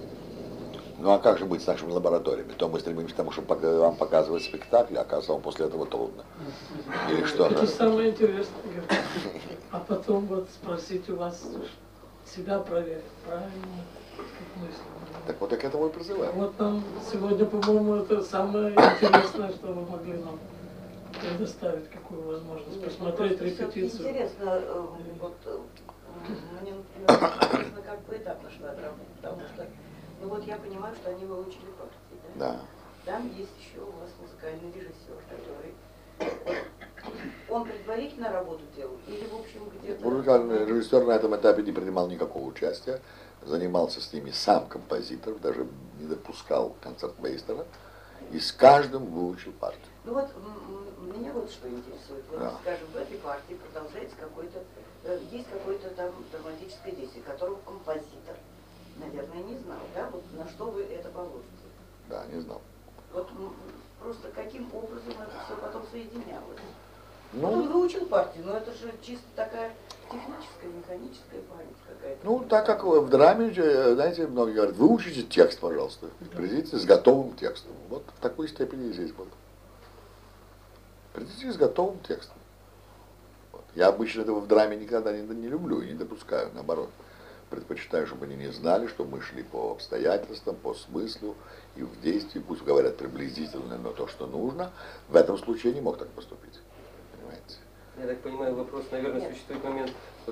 Ну а как же быть с нашими лабораториями? То мы стремимся к тому, чтобы вам показывать спектакль, а оказывается, вам после этого трудно. Или что Это же? самое интересное. А потом вот спросить у вас, себя проверить, правильно, как мысли. Так вот и к этому и призываем. Вот нам сегодня, по-моему, это самое интересное, что вы могли нам предоставить, какую возможность посмотреть репетицию. Интересно, вот мне, например, интересно, как поэтапно шла драма, потому что, ну вот я понимаю, что они выучили партии, да? Да. Там есть еще у вас музыкальный режиссер, который, он предварительно работу делал или, в общем, где-то... Музыкальный режиссер на этом этапе не принимал никакого участия, занимался с ними сам композитор, даже не допускал концертмейстера, и с каждым выучил партию. Ну вот, меня вот что интересует. Вот, Да. скажем, в этой партии продолжается какой-то, есть какое-то там драматическое действие, которого композитор, наверное, не знал, да? Вот на что вы это положите? Да, не знал. Вот просто каким образом это все потом соединялось? Вот Ну, он выучил партию, но это же чисто такая техническая, механическая память какая-то. ну, так как в драме, знаете, многие говорят, выучите текст, пожалуйста, придите с готовым текстом. Вот в такой степени и здесь было. Придите с готовым текстом. Вот. Я обычно этого в драме никогда не люблю и не допускаю, наоборот. Предпочитаю, чтобы они не знали, что мы шли по обстоятельствам, по смыслу и в действии, пусть говорят приблизительно, но то, что нужно. В этом случае я не мог так поступить. Понимаете? Я так понимаю, вопрос, наверное, существует момент вот,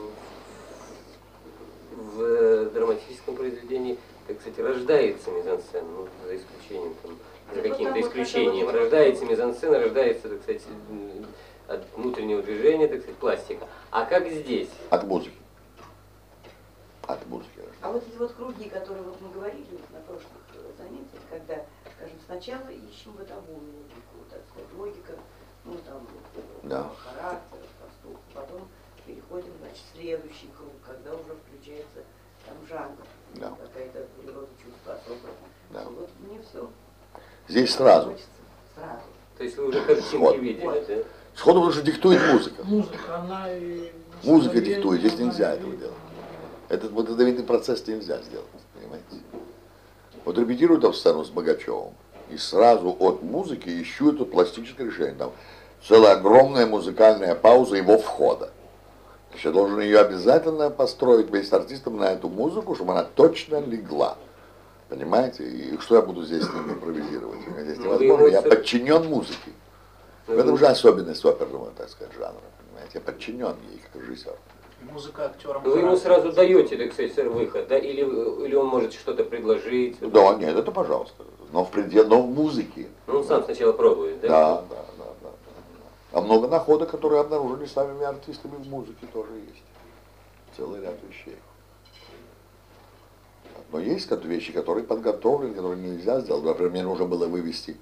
в драматическом произведении, так сказать, рождается мизансцена, ну, за исключением, там, за каким-то исключением. Рождается мизансцена, рождается, так сказать, от внутреннего движения, так сказать, пластика. А как здесь? От музыки. От музыки. А вот эти вот круги, которые вот мы говорили на прошлых занятиях, когда, скажем, сначала ищем бытовую логику, так сказать, логика, ну там, Да. характер, поступок, потом переходим, значит, в следующий круг, когда уже включается там жанр, Да. какая-то природа чувства особая. Да. Вот мне все Здесь сразу. хочется сразу. То есть вы уже картинки Вот. видели, да? Сходу потому что диктует музыка. Музыка, она и... Музыка настроение, диктует, здесь она нельзя и- этого делать. Этот вот водовидный процесс нельзя сделать, понимаете? Вот репетируют там сцену с Богачевым, и сразу от музыки ищу это пластическое решение. Там целая огромная музыкальная пауза его входа. Значит, я должен ее обязательно построить вместе с артистом на эту музыку, чтобы она точно легла. Понимаете? И что я буду здесь с ним импровизировать? Здесь Ну, невозможно, вы я его- подчинен музыке. В этом же особенность оперного, так сказать, жанра. Понимаете? Я подчинен ей, как режиссер. Музыка актерам. Вы ему сразу даете, так сказать, выход, да? Или он может что-то предложить? Да, нет, это пожалуйста. Но в пределе, но в музыке. Ну, он сам сначала пробует, да? Да. А много находок, которые обнаружили самими артистами в музыке, тоже есть. Целый ряд вещей. Но есть вещи, которые подготовлены, которые нельзя сделать. Например, мне нужно было вывести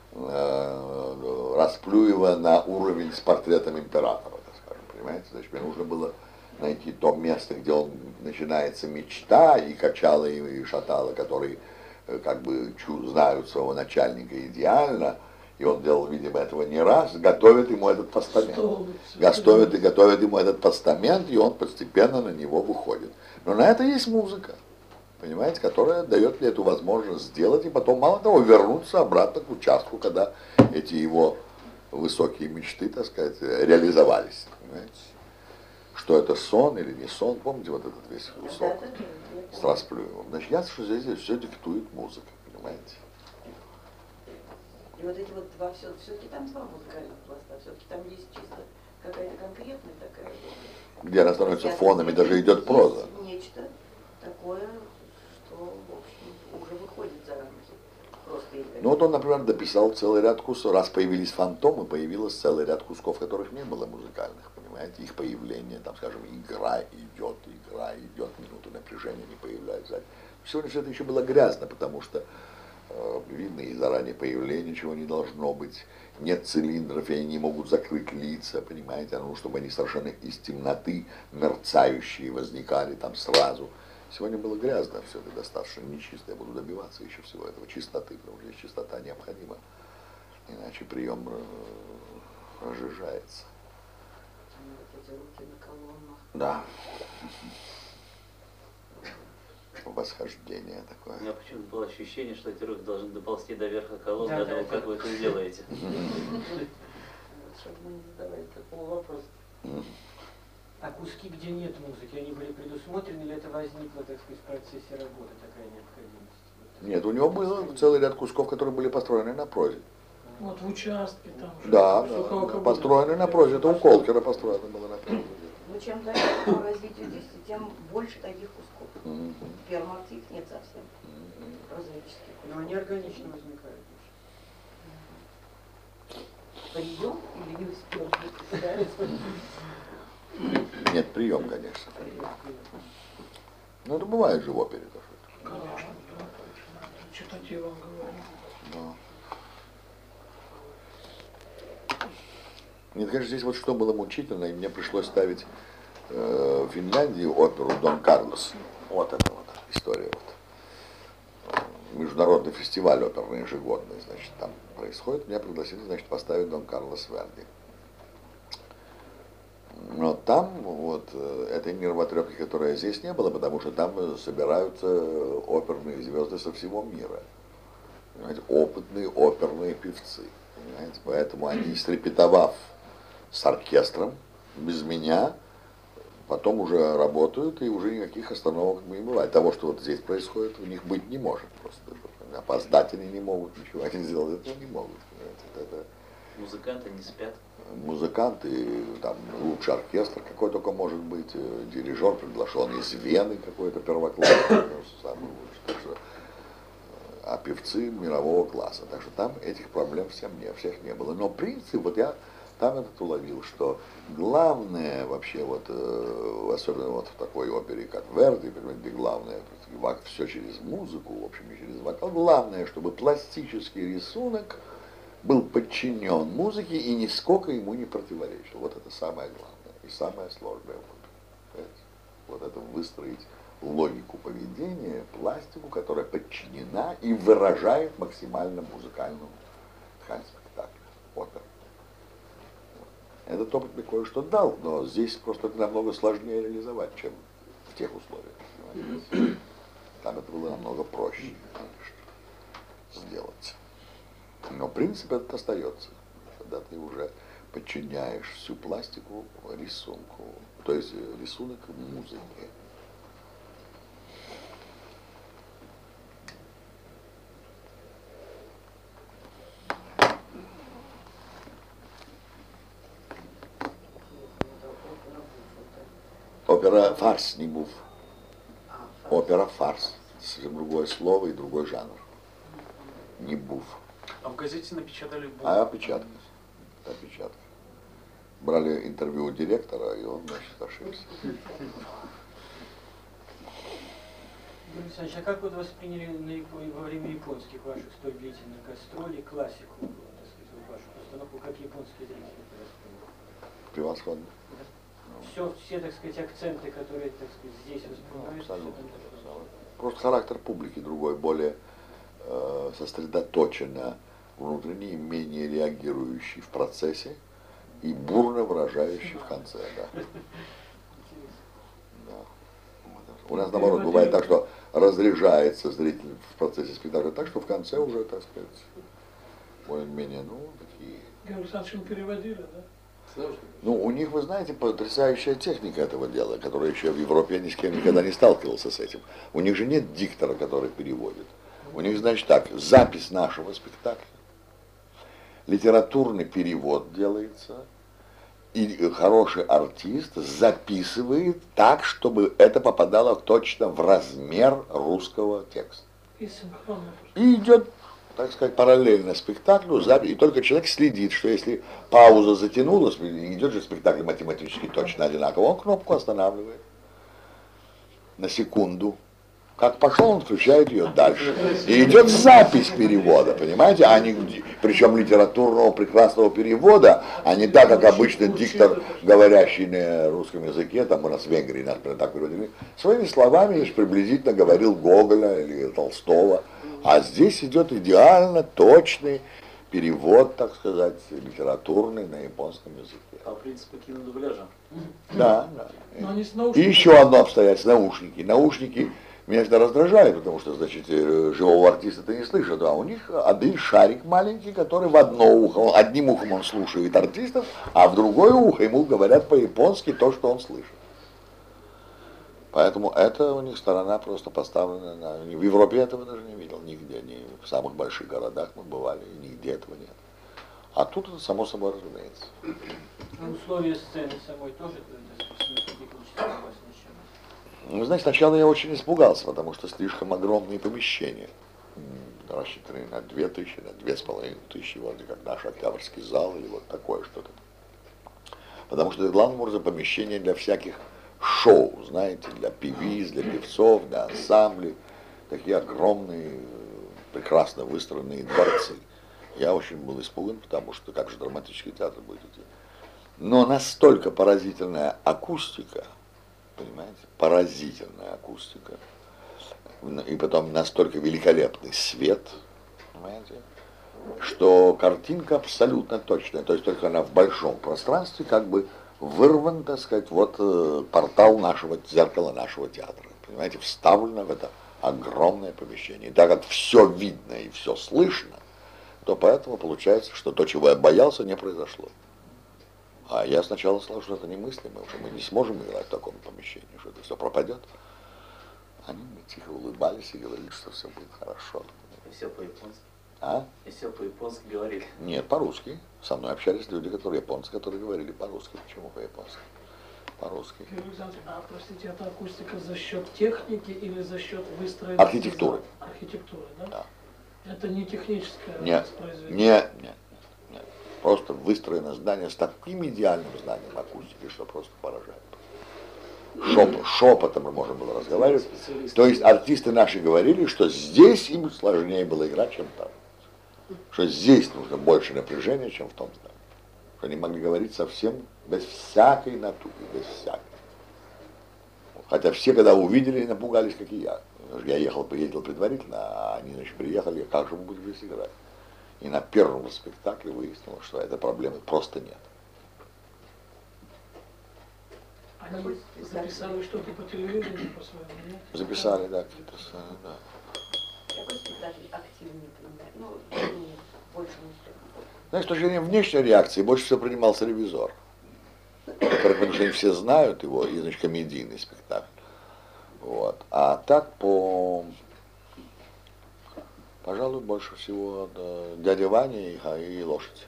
Расплюева на уровень с портретом императора, так скажем, понимаете? Значит, мне нужно было найти то место, где он начинается мечта, и Качала, и Шатала, которые как бы знают своего начальника идеально, и он делал, видимо, этого не раз, готовят ему этот постамент. Готовят ему этот постамент, и он постепенно на него выходит. Но на это есть музыка, понимаете, которая дает мне эту возможность сделать, и потом, мало того, вернуться обратно к участку, когда эти его высокие мечты, так сказать, реализовались. Понимаете? Что это сон или не сон, помните вот этот весь кусок с Расплюевым? Значит, ясно, что здесь все диктует музыка, понимаете? И вот эти вот два, все-таки там два музыкальных пласта, все-таки там есть чисто какая-то конкретная такая. Где она становится фоном, и даже идет проза. Есть нечто такое, что, в общем, уже выходит за рамки. просто или Ну вот он, например, дописал целый ряд кусков. Раз появились фантомы, появилось целый ряд кусков, которых не было музыкальных, понимаете? Их появление, там, скажем, игра идет, минуты напряжения не появляется. Сегодня все это еще было грязно, потому что видно и заранее появления, ничего не должно быть. Нет цилиндров, и они не могут закрыть лица, понимаете? Ну, чтобы они совершенно из темноты мерцающие возникали там сразу. Сегодня было грязно, все это достаточно нечисто. Я буду добиваться еще всего этого чистоты, потому что здесь чистота необходима. Иначе прием разжижается. вот эти руки на колоннах. Да. Восхождение У такое. меня почему-то было ощущение, что эти руки должны доползти до верха колонны. Да, Я да, думал, да. как вы это сделаете. Чтобы мы не задавали такого вопроса. А куски, где нет музыки, они были предусмотрены или это возникло, так сказать, в процессе работы такая необходимость? Вот, Нет, у него был целый ряд кусков, которые были построены на прозе. Вот в участке там же. Да, что кого как построены будто. на прозе. Это у Колкера построено было на прозе. Ну, чем дальше по развитию действия, тем больше таких кусков. В первом акте их нет совсем. Прозаических Но они органично возникают. Прием или не успел представить? Нет, прием, конечно. Ну, это бывает же в опере. Конечно, да. Читать я вам говорю. Но. Мне кажется, здесь вот что было мучительно, и мне пришлось ставить в Финляндии оперу «Дон Карлос». Вот это вот история. Вот. Международный фестиваль оперный ежегодный, значит, там происходит. Меня пригласили, значит, поставить «Дон Карлос» Верди. Но там вот этой нервотрепки, которая здесь не было, потому что там собираются оперные звезды со всего мира. Понимаете, опытные оперные певцы. Понимаете? Поэтому они, срепетовав с оркестром, без меня, потом уже работают, и уже никаких остановок не бывает. Того, что вот здесь происходит, у них быть не может просто. Опоздать они не могут, ничего они сделать этого не могут. Это Музыканты не спят. музыканты, там лучший оркестр какой только может быть, дирижер приглашен из Вены какой-то первоклассный, самый лучший. Так что, а певцы мирового класса. Так что там этих проблем всех не было. Но принцип, вот я там этот уловил, что главное вообще, вот, особенно вот в такой опере, как Верди, где главное, все через музыку, в общем, не через вокал, главное, чтобы пластический рисунок был подчинен музыке и нисколько ему не противоречил. Вот это самое главное и самое сложное. Вот это выстроить логику поведения, пластику, которая подчинена и выражает максимально музыкальную ткань спектакля. Опер. Этот опыт мне кое-что дал, но здесь просто это намного сложнее реализовать, чем в тех условиях. Понимаете? Там это было намного проще, конечно, сделать. Но принцип этот остается, когда ты уже подчиняешь всю пластику рисунку, то есть рисунок музыки. Опера фарс, не буф. Опера фарс. Совсем другое слово и другой жанр. Не буф. А в газете напечатали букву. А опечатка. Опечатка. Брали интервью у директора, и он, значит, ошибся. Юрий Александрович, а как вы восприняли во время японских ваших столь длительных гастролей классику, так сказать, вот вашу постановку, как японские зрители это восприняли? Превосходно. Все, так сказать, акценты, которые, так сказать, здесь воспринимаются. Абсолютно. Просто характер публики другой, более сосредоточенно внутренний, менее реагирующий в процессе и бурно выражающий в конце. Да. Да. У нас, наоборот, бывает так, что разряжается зритель в процессе спектакля так, что в конце уже, так сказать, более-менее, ну, такие... Георгий Александрович, вы переводили, да? Ну, у них, вы знаете, потрясающая техника этого дела, которая еще в Европе я ни с кем никогда не сталкивался с этим. У них же нет диктора, который переводит. У них, значит, так, запись нашего спектакля, литературный перевод делается, и хороший артист записывает так, чтобы это попадало точно в размер русского текста. И синхронно. И идет так сказать, параллельно спектаклю, и только человек следит, что если пауза затянулась, идет же спектакль математически точно одинаково, он кнопку останавливает на секунду. Как пошел, он включает ее дальше. И идет запись перевода, понимаете? Причем литературного прекрасного перевода, а не так, как обычно диктор, говорящий на русском языке, там у нас в Венгрии, например, так переводили, своими словами лишь приблизительно говорил Гоголя или Толстого. А здесь идет идеально точный перевод, так сказать, литературный на японском языке. По принципу кинодубляжа. Да, да. Но они с И наушниками. еще одно обстоятельство, наушники. Наушники меня всегда раздражает, потому что, значит, живого артиста ты не слышишь, а у них один шарик маленький, который в одно ухо, одним ухом он слушает артистов, а в другое ухо ему говорят по-японски то, что он слышит. Поэтому это у них сторона просто поставлена на... В Европе я этого даже не видел нигде, ни в самых больших городах мы бывали, и нигде этого нет. А тут это само собой разумеется. А условия сцены самой тоже, то есть, у вас ничего? Ну, знаете, сначала я очень испугался, потому что слишком огромные помещения. Рассчитанные на 2000, на 2500, вроде как наш Октябрьский зал или вот такое что-то. Потому что это главным образом помещение для всяких шоу, знаете, для певиц, для певцов, для ансамблей. Такие огромные, прекрасно выстроенные дворцы. Я очень был испуган, потому что как же драматический театр будет идти. Но настолько поразительная акустика, понимаете, поразительная акустика, и потом настолько великолепный свет, понимаете, что картинка абсолютно точная, то есть только она в большом пространстве как бы вырван, так сказать, вот портал нашего зеркала нашего театра, понимаете, вставлено в это огромное помещение. И так как все видно и все слышно, то поэтому получается, что то, чего я боялся, не произошло. А я сначала сказал, что это немыслимо, что мы не сможем играть в таком помещении, что это все пропадет. Они мне тихо улыбались и говорили, что все будет хорошо. И все по-японски. А? И все по-японски говорили. Нет, по-русски. Со мной общались люди, которые японцы, которые говорили по-русски. Почему по-японски? По-русски. Юрий Александрович, а простите, это акустика за счет техники или за счет выстроенности? Архитектуры. Архитектуры, да? Да. Это не техническое Нет, воспроизведение? нет. Просто выстроено здание с таким идеальным знанием акустики, что просто поражает. Шепотом можно было разговаривать. То есть артисты наши говорили, что здесь им сложнее было играть, чем там. Что здесь нужно больше напряжения, чем в том здании. Что они могли говорить совсем без всякой натуги, без всякой. Хотя все, когда увидели, напугались, как и я. Я ездил предварительно, а они, значит, приехали, как же мы будем здесь играть? И на первом спектакле выяснилось, что этой проблемы просто нет. Они записали что-то по телевидению по-своему, нет? Записали, да, какие-то сцены, да. Какой спектакль активнее принимает? Ну, больше не. Знаешь, с точки зрения внешней реакции больше всего принимался «Ревизор». Во-первых, потому что они все знают его, и, значит, комедийный спектакль. Вот. А так пожалуй, больше всего «Дядя Ваня» и «Лошадь».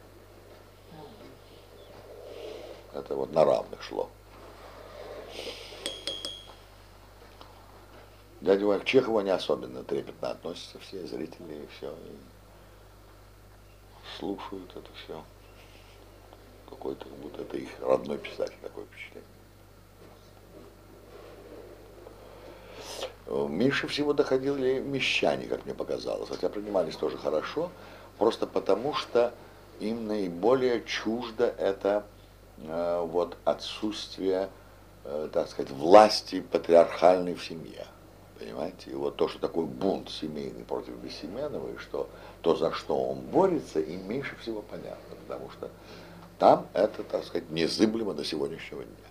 Это вот на равных шло. Дядя Ваня к Чехову не особенно трепетно относятся все зрители, и все. И слушают это все. Какой-то, как будто это их родной писатель, такое впечатление. Меньше всего доходили мещане, как мне показалось, хотя принимались тоже хорошо, просто потому что им наиболее чуждо это вот отсутствие, так сказать, власти патриархальной в семье. Понимаете? И вот то, что такой бунт семейный против Бессеменова, и что то, за что он борется, им меньше всего понятно, потому что там это, так сказать, незыблемо до сегодняшнего дня.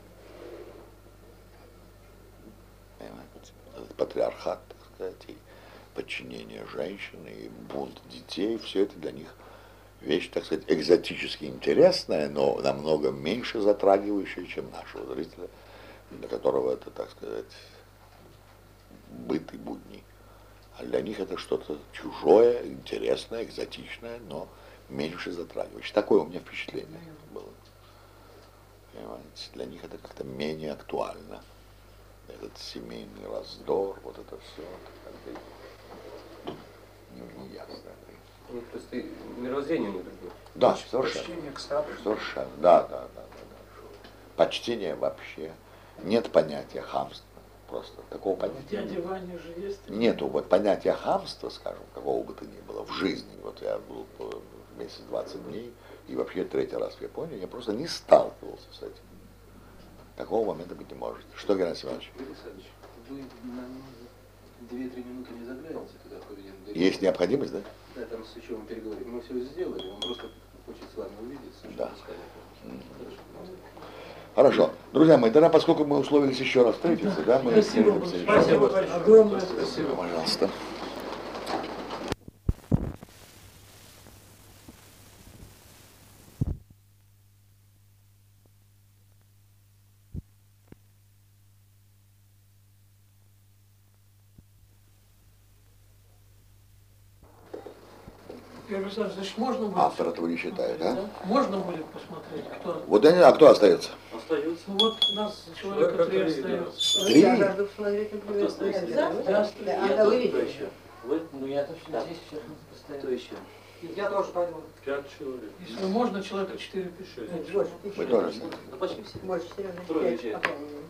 Понимаете? Этот патриархат, так сказать, и подчинение женщины, и бунт детей, все это для них вещь, так сказать, экзотически интересная, но намного меньше затрагивающая, чем нашего зрителя, для которого это, так сказать, быт и будни. А для них это что-то чужое, интересное, экзотичное, но меньше затрагивающее. Такое у меня впечатление было. Понимаете? Для них это как-то менее актуально. Этот семейный раздор, вот это все. не ясно. Ну, просто мировоззрение у них другое. Да, совершенно. Почтение к статусу. Совершенно, да. Почтение вообще. Нет понятия хамства. Просто такого В понятия нет. дяде Ване же есть. Нету вот понятия хамства, скажем, какого бы то ни было в жизни. Вот я был месяц 20 дней, и вообще 3-й раз в Японии, я просто не сталкивался с этим. Такого момента быть не может. Что, Геннадий Семенович? Юрий Александрович, вы на 2-3 минуты не заглянете туда, в кабинет? Есть необходимость, да? Да, там с Сычевым переговорим. Мы все сделали, он просто хочет с вами увидеться. Да. чтобы сказать. Хорошо. Друзья мои, тогда, поскольку мы условились еще раз встретиться, да, мы... Спасибо большое. Огромное спасибо. Пожалуйста. Юрий Александрович, значит, можно будет... Автор этого не считает, а? Можно будет посмотреть, кто... Вот я не знаю, а кто остается? Остается. Ну вот нас человека 3 остается. Три? Я жажду посмотреть, например, завтра. Да, вы Кто видите. еще? Вы? Ну я точно здесь все Кто постоянно. еще? Я тоже пойду. 5 человек. Если можно, человека 4-5. Больше. Вы тоже? Ну почти все. Больше, Сережа. Трое Пять, людей. по крайней мере.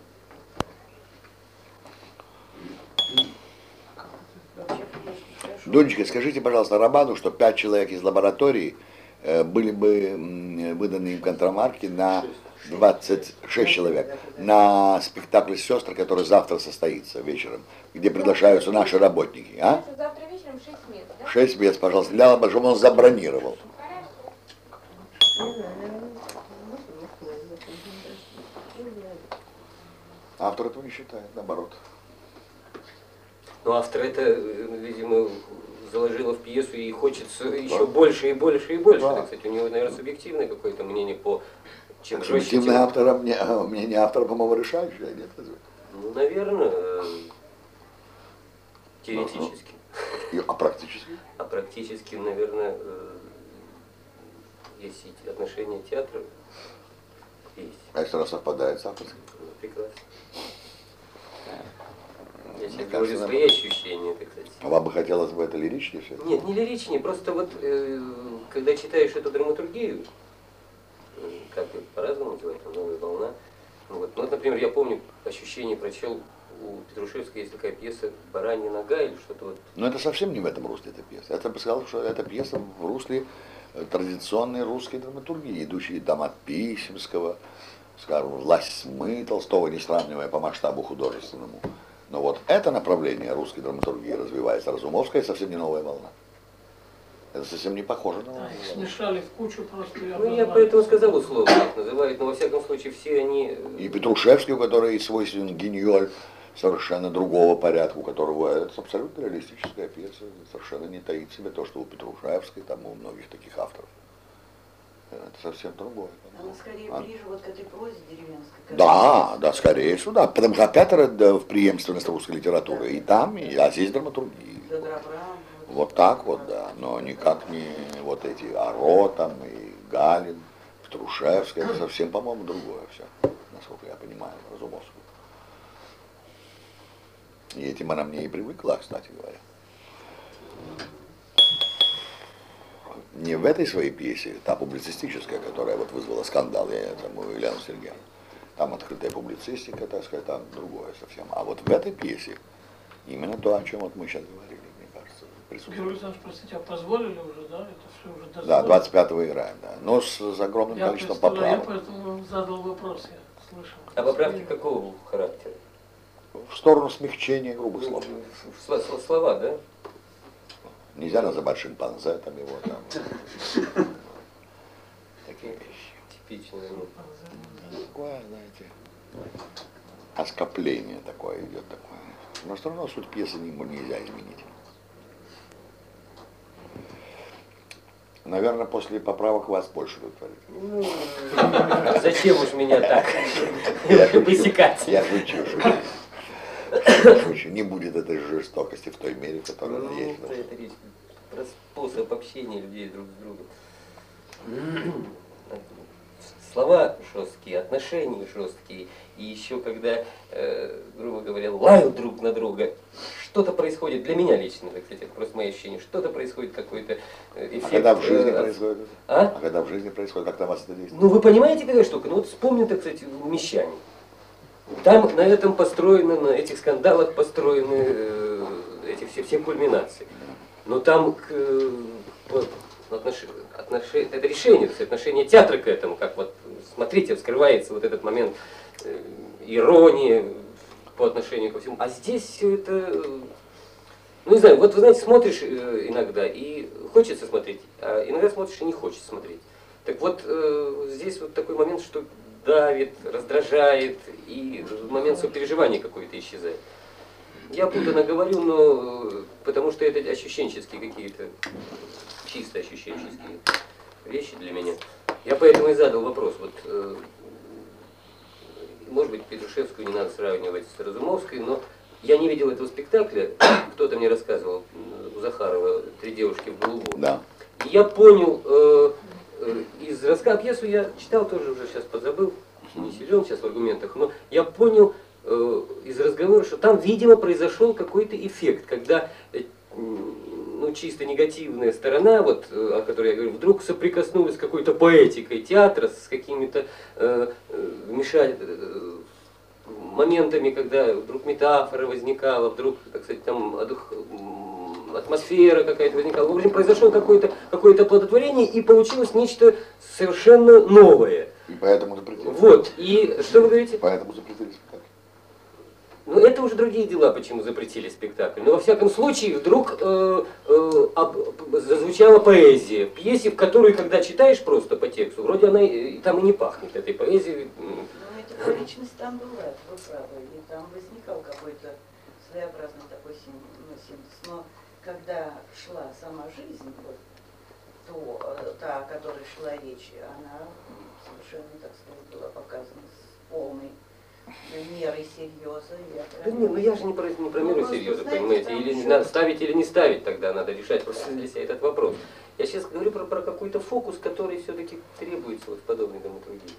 Вообще, хорошо. Донечка, скажите, пожалуйста, Рабану, что 5 человек из лаборатории были бы выданы им контрамарки на 26 человек на спектакль «Сестры», который завтра состоится вечером, где приглашаются наши работники. А? Завтра вечером 6 мест, да? 6 мест, пожалуйста, для Лаба, чтобы он забронировал. Автор этого не считает, наоборот. Но автор это, видимо, заложила в пьесу и хочется еще больше и больше и больше. Да. Так, кстати, у него, наверное, субъективное какое-то мнение по чем жестче, Субъективное тем... автора, мнение автора, по-моему, решающее, нет? Разве? Ну, наверное, теоретически. А практически? А практически, наверное, есть отношение театра к пьесе. А если раз совпадает с авторским? Ну, прекрасно. Я Мне сейчас кажется, говорю свои ощущения, так сказать. А вам бы хотелось бы это лиричнее все? Нет, не лиричнее, просто вот, когда читаешь эту драматургию, как ее по-разному называть, там, новая волна, вот. Ну, вот, например, я помню, ощущение прочел у Петрушевской, есть такая пьеса «Баранья нога» или что-то вот. Но это совсем не в этом русле эта пьеса. Я бы сказал, что эта пьеса в русле традиционной русской драматургии, идущей там от Писемского, скажем, «Власть тьмы» Толстого, не сравнивая по масштабу художественному. Но вот это направление русской драматургии развивается. Разумовская совсем не новая волна. Это совсем не похоже на Да, новую их волну. смешали в кучу просто. Ну, я поэтому сказал условно, их называют, но во всяком случае все они... И Петрушевский, у которого свойственен гиньоль совершенно другого порядка, у которого это абсолютно реалистическая пьеса, совершенно не таит в себе то, что у Петрушевской, там у многих таких авторов. Это совсем другое. Она скорее ближе вот к этой прозе деревенской. Да, скорее сюда, потому что опять в преемственность русской литературы. И там, а здесь драматургии. Федор Абрам. Вот так вот, да, но никак не вот эти Аро там и Галин, Петрушевская, это совсем, по-моему, другое все, насколько я понимаю, Разумовскую. И этим она мне и привыкла, кстати говоря. Не в этой своей пьесе, та публицистическая, которая вот вызвала скандал, я там у Елены Сергеевны. Там открытая публицистика, так сказать, там другое совсем. А вот в этой пьесе именно то, о чем вот мы сейчас говорили, мне кажется, Юрий присутствует. Александрович, простите, а позволили уже, да? Это все уже Да, дозволено? 25-го играем, да. Но с огромным Я количеством представляю, я поправок. поэтому задал вопрос, я слышал. А поправки какого характера? В сторону смягчения грубых слов. Слова, да? Нельзя называть шимпанзе, там его там. Такие вещи. Типичные. Ну. Такое, знаете, оскопление такое идет такое. Но все равно суть пьесы нельзя изменить. Наверное, после поправок вас больше удовлетворит. Зачем уж меня так высекать? Я шучу. Не будет этой жестокости в той мере, которая она есть. Про это речь. Про способ общения людей друг с другом. Слова жесткие, отношения жесткие. И еще когда, грубо говоря, лают друг на друга, что-то происходит, для меня лично, так сказать, это просто мои ощущения, что-то происходит, какой-то эффект. А когда в жизни происходит? А? А когда в жизни происходит, как на вас это действует? Ну вы понимаете, какая штука? Ну вот вспомню, так сказать, «Мещане». Там на этом построены, на этих скандалах построены эти все кульминации. Но там это решение, то есть отношение театра к этому, как вот, смотрите, вскрывается вот этот момент иронии по отношению ко всему. А здесь все это, ну не знаю, вот вы знаете, смотришь иногда и хочется смотреть, а иногда смотришь и не хочется смотреть. Так вот, здесь вот такой момент, что давит, раздражает, и момент сопереживания какой-то исчезает. Я путано говорю, но потому что это ощущенческие какие-то, чисто ощущенческие вещи для меня. Я поэтому и задал вопрос. Вот, может быть, Петрушевскую не надо сравнивать с Разумовской, но я не видел этого спектакля. Кто-то мне рассказывал, у Захарова «Три девушки в голубом». Да. И я понял, из рассказа, пьесу я читал тоже, уже сейчас позабыл, не силен сейчас в аргументах, но я понял из разговора, что там, видимо, произошел какой-то эффект, когда ну, чисто негативная сторона, вот, о которой я говорю, вдруг соприкоснулась с какой-то поэтикой театра, с какими-то моментами, когда вдруг метафора возникала, вдруг, так сказать, там атмосфера какая-то возникала. В общем, произошло какое-то оплодотворение, и получилось нечто совершенно новое. И поэтому запретили. Вот, и что вы говорите? Поэтому запретили спектакль. Ну, это уже другие дела, почему запретили спектакль. Но, во всяком случае, вдруг зазвучала поэзия в пьесе, в которую, когда читаешь просто по тексту, вроде она там и не пахнет этой поэзией. Ну, эта личность там была, вы правы, и там возникал какой-то своеобразный такой синтез. Но когда шла сама жизнь, вот, то та, о которой шла речь, она совершенно, так сказать, была показана с полной мерой серьеза. Да нет, ну я же не про меру серьеза, понимаете, или ставить или не ставить тогда надо решать просто для себя этот вопрос. Я сейчас говорю про какой-то фокус, который все-таки требуется вот в подобной драматургии.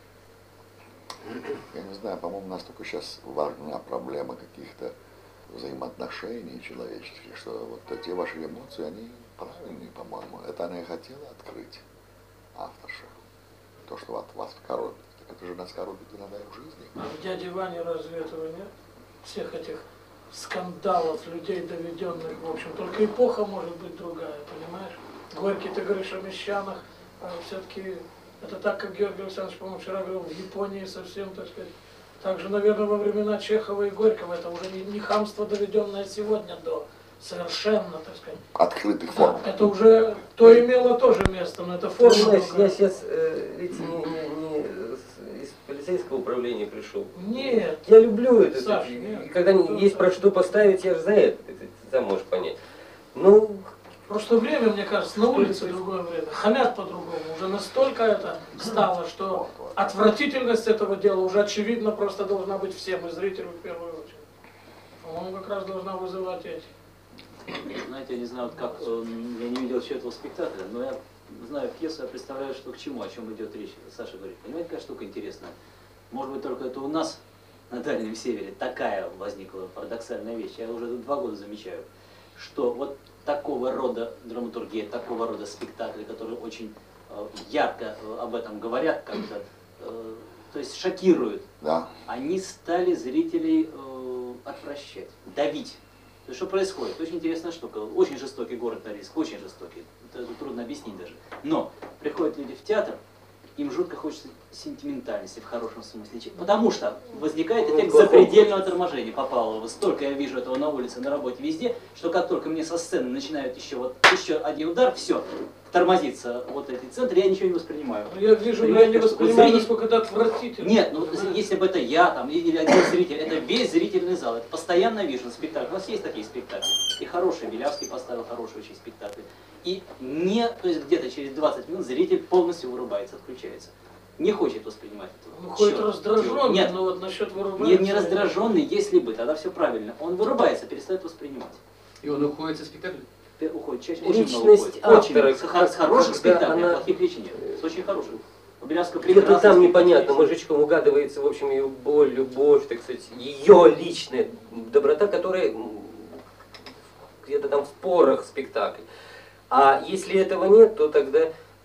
Я не знаю, по-моему, настолько сейчас важна проблема каких-то взаимоотношений человеческих, что вот те ваши эмоции, они правильные, по-моему. Это она и хотела открыть, авторша. То, что от вас коробит. Так это же нас коробит иногда и в жизни. А в «Дяде Ване» разве этого нет? Всех этих скандалов, людей доведенных, в общем, только эпоха может быть другая, понимаешь? Горький, ты говоришь о мещанах, а все-таки это так, как Георгий Александрович, по-моему, вчера говорил, в Японии совсем, так сказать. Также, наверное, во времена Чехова и Горького это уже не хамство, доведенное сегодня до совершенно, так сказать, открытых форм. Да, это уже, то имело тоже место, но это форма. Понимаешь, я сейчас ведь не из полицейского управления пришел. Нет. Я люблю это. Саш, и нет. когда есть про что поставить, я же за это, ты сам можешь понять. Ну, Просто время, мне кажется, на улице другое время. Хамят по-другому. Уже настолько это стало, что отвратительность этого дела уже очевидно просто должна быть всем, и зрителю в первую очередь. По-моему, как раз должна вызывать эти. Знаете, я не знаю, вот как, я не видел еще этого спектакля, но я знаю пьесу, я представляю, что к чему, о чем идет речь. Саша говорит, понимаете, какая штука интересная? Может быть, только это у нас на Дальнем Севере такая возникла парадоксальная вещь. Я уже 2 года замечаю, что вот такого рода драматургия, такого рода спектакли, которые очень ярко об этом говорят, как-то, то есть шокируют, Да. они стали зрителей отвращать, давить. То есть что происходит? Очень интересная штука. Очень жестокий город Норильск, очень жестокий. Это трудно объяснить даже. Но приходят люди в театр, им жутко хочется сентиментальности в хорошем смысле. Потому что возникает эффект запредельного торможения. Попало. Столько я вижу этого на улице, на работе, везде, что как только мне со сцены начинают еще один удар, все, тормозится вот эти центры, я ничего не воспринимаю. Я вижу, я не воспринимаю, насколько это отвратительно. Нет, ну если бы это я там или один зритель, это весь зрительный зал, это постоянно вижу спектакль. У нас есть такие спектакли. И хорошие, Белявский поставил хороший очень спектакль. И не, то есть где-то через 20 минут зритель полностью вырубается, отключается. Не хочет воспринимать этого. Ну, хоть раздраженный, нет, но вот насчет вырубается. не раздраженный, если бы, тогда все правильно. Он вырубается, перестает воспринимать. И он уходит со спектакля? Уходит чаще, очень много личность уходит. автора, Очень, с хороших спектаклей, она... плохих речей нет. С очень хороших. У Белявского Где-то прекрасный там спектакль непонятно, есть. мужичком угадывается, в общем, ее боль, любовь, так сказать, ее личная доброта, которая где-то там в порах спектакль. А если этого нет, то тогда...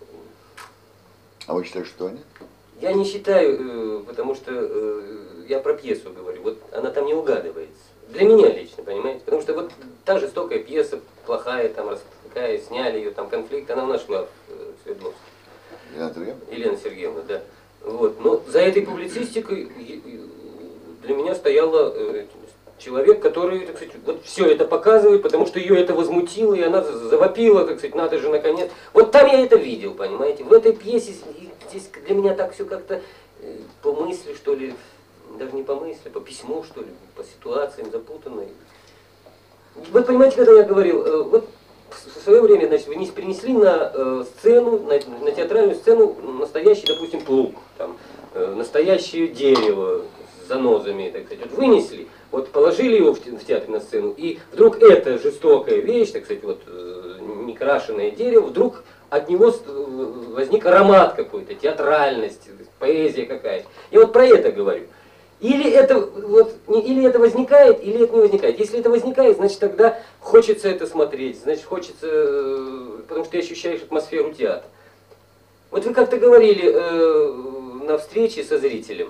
А вы считаете, что нет? Я не считаю, потому что я про пьесу говорю, вот она там не угадывается. Для меня лично, понимаете? Потому что вот та жестокая пьеса, плохая, там, такая, сняли ее, там, конфликт, она нашла в Свердловске. Елена Сергеевна? Елена Сергеевна, да. Вот. Но за этой публицистикой для меня стояла человек, который, так сказать, вот все это показывает, потому что ее это возмутило, и она завопила, так сказать, надо же наконец. Вот там я это видел, понимаете? В этой пьесе здесь для меня так все как-то по мысли, что ли, даже не по мысли, по письму, что ли, по ситуациям запутанно. Вы понимаете, когда я говорил, вот в свое время, значит, вы перенесли на сцену, на театральную сцену настоящий, допустим, плуг, там, настоящее дерево с занозами, так сказать, вот вынесли, вот положили его в театре на сцену, и вдруг эта жестокая вещь, так сказать, вот некрашенное дерево, вдруг от него возник аромат какой-то, театральность, поэзия какая-то. Я вот про это говорю. Или это, вот, или это возникает, или это не возникает. Если это возникает, значит тогда хочется это смотреть, значит хочется, потому что ты ощущаешь атмосферу театра. Вот вы как-то говорили на встрече со зрителем,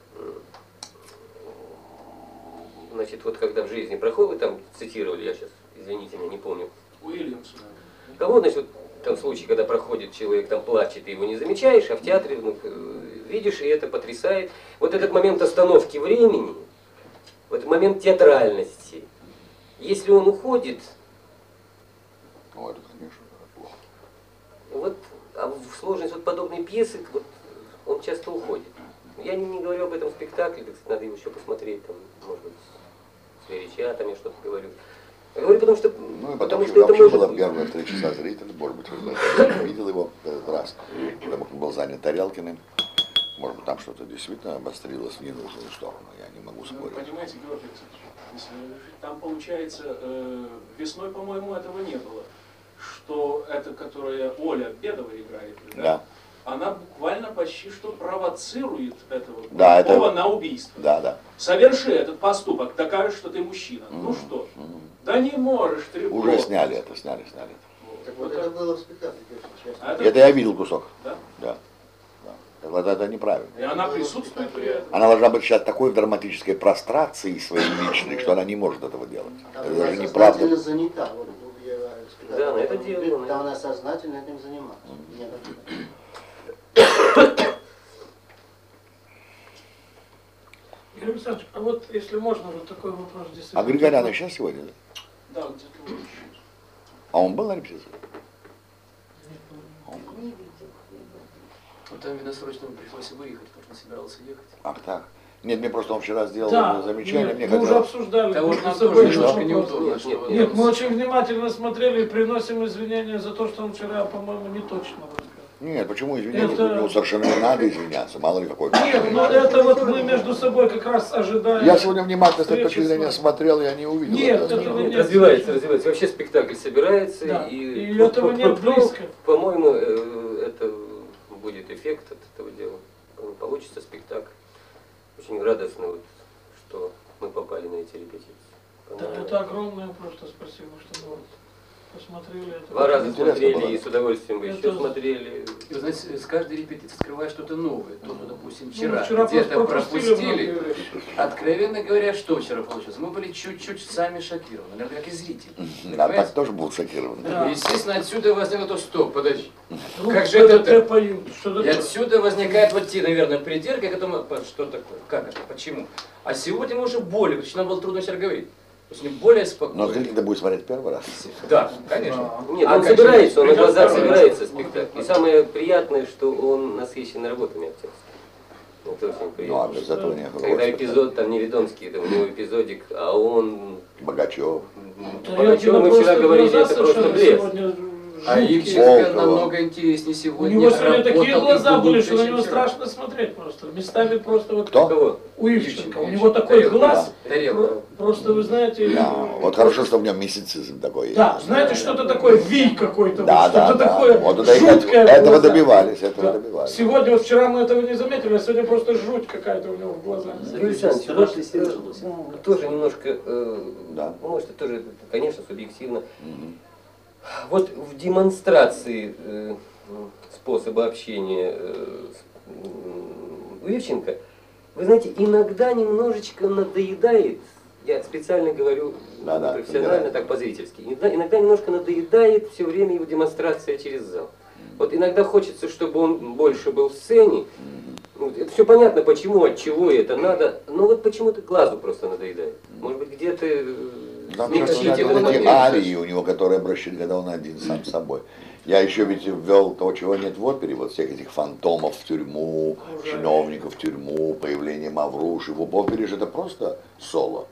значит, вот когда в жизни проходит, вы там цитировали, я сейчас, извините меня, не помню. Уильямсона. Кого, значит, вот, там случай, когда проходит человек, там плачет, ты его не замечаешь, а в театре видишь, и это потрясает. Вот этот момент остановки времени, вот момент театральности, если он уходит, Ну, это, конечно, плохо. вот, а в сложность вот подобной пьесы, вот, он часто уходит. Я не говорю об этом спектакле, так сказать, надо его еще посмотреть, там, может быть, с Верича, там я что-то говорю. Я говорю, потому что, Ну и потому потом, что это вообще может была быть. первая встреча со зрителем, может быть, вы видел его в этот раз, потому что он был занят Тарелкиным. Может быть, там что-то действительно обострилось, не нужно, что, но я не могу Ну, спорить. понимаете, Георгий Александрович, там получается, весной, по-моему, этого не было. Что эта, которая Оля Бедова играет, Да. она буквально почти что провоцирует этого Да, Кулакова это- на убийство. Да, да. Соверши этот поступок, докажешь, что ты мужчина. Ну что? Да не можешь, ты Уже просто. сняли это, сняли. Вот. Так вот это было в спектакле, если честно. А Это я видел кусок. Да? Да. Это неправильно. И она присутствует при этом. Она должна быть сейчас такой в драматической прострации своей личной, что она не может этого делать. Там Это она даже сознательно неправда. занята. Вот, я сказал, Да, она это делала. Там она сознательно этим занималась. Нет, Юрий Александрович, а вот если можно, вот такой вопрос действительно. А Григоряна сейчас сегодня, да? Да, где-то вот. А он был на репетиции? Не видел. Ну, там, видно, срочно пришлось выехать, потому что он собирался ехать. Ах так. Нет, мне просто он вчера сделал Да, замечание, нет, мне мы уже хотелось... обсуждали. Да вот между нам собой тоже этот немножко вопрос. неудобно, что вот Нет, мы очень внимательно смотрели и приносим извинения за то, что он вчера, по-моему, не точно рассказал. Нет, почему извиняться? Это- Ну, совершенно не надо извиняться, мало ли какой. Нет, но это вот мы между собой как раз ожидаем. Я сегодня внимательно с этой встречи точки зрения с вами. смотрел, я не увидел. Нет, этого. этого нет. Развивается. Вообще спектакль собирается, Да, и, и этого нет близко. По-моему, это будет эффект от этого дела. Получится спектакль. Очень радостно, вот, что мы попали на эти репетиции. Да, это огромное просто спасибо, что мы вот посмотрели это. Два раза Интересно смотрели было. и с удовольствием бы еще Это- смотрели. И вы знаете, с каждой репетиции открываешь что-то новое. То, что, допустим, Ну, вчера, вчера где-то просто пропустили пропустили. многие вещи. Откровенно говоря, что вчера получилось? Мы были чуть-чуть сами шокированы, наверное, как и зрители. А Понимаете? так тоже был шокирован. Да. Естественно, отсюда возникло то, стоп, подожди. Ну, Как же что-то это так? поют, что-то И отсюда возникает вот те, наверное, придирки к этому, что такое, как это, почему. А сегодня мы уже более, потому что нам было трудно вчера говорить. То есть не более Но спокойно. зритель будет смотреть первый раз. Да, конечно. Нет, А он как же собирается, он на придет глазах второй собирается спектакль. И самое приятное, что он насыщен работами актерскими. Это очень Ну, а приятно. без этого не Когда эпизод, там не Ведомский, это у него эпизодик, а он... Богачев. По ночам мы вчера говорили, это просто блеск. Сегодня А жуткие. Ивченко Волкова. намного интереснее У сегодня. него сегодня такие работал и глаза были, будут что на него еще. страшно смотреть просто. Местами просто вот Кто? Кого? у Ивченко. У него такой глаз, Тарелка. просто вы знаете... Да. Вот хорошо, что у него мистицизм такой есть. Да, знаете, что-то такое вий какой-то, Да, вот, да, что-то да. такое Вот это жуткое. в этого глазах. добивались, этого Да. добивались. Сегодня, вот вчера мы этого не заметили, а сегодня просто жуть какая-то у него в глазах. Юрий Александрович, Страшно вот, себе жилось. тоже немножко, Да. ну, может, тоже, конечно, субъективно. Мгм. Вот в демонстрации способа общения у Ивченко, вы знаете, иногда немножечко надоедает, я специально говорю Да-да, профессионально, понимаю. так по-зрительски, иногда немножко надоедает все время его демонстрация через зал. Вот иногда хочется, чтобы он больше был в сцене. Ну, это все понятно, почему, от чего это надо, но вот почему-то глазу просто надоедает. Может быть, где-то Там смягчить сейчас этот эти момент. арии у него, которые обращены, когда он один сам с собой. Я еще ведь ввел того, чего нет в опере, вот всех этих фантомов в тюрьму, чиновников в тюрьму, появление Мавруши. В опере же это просто соло,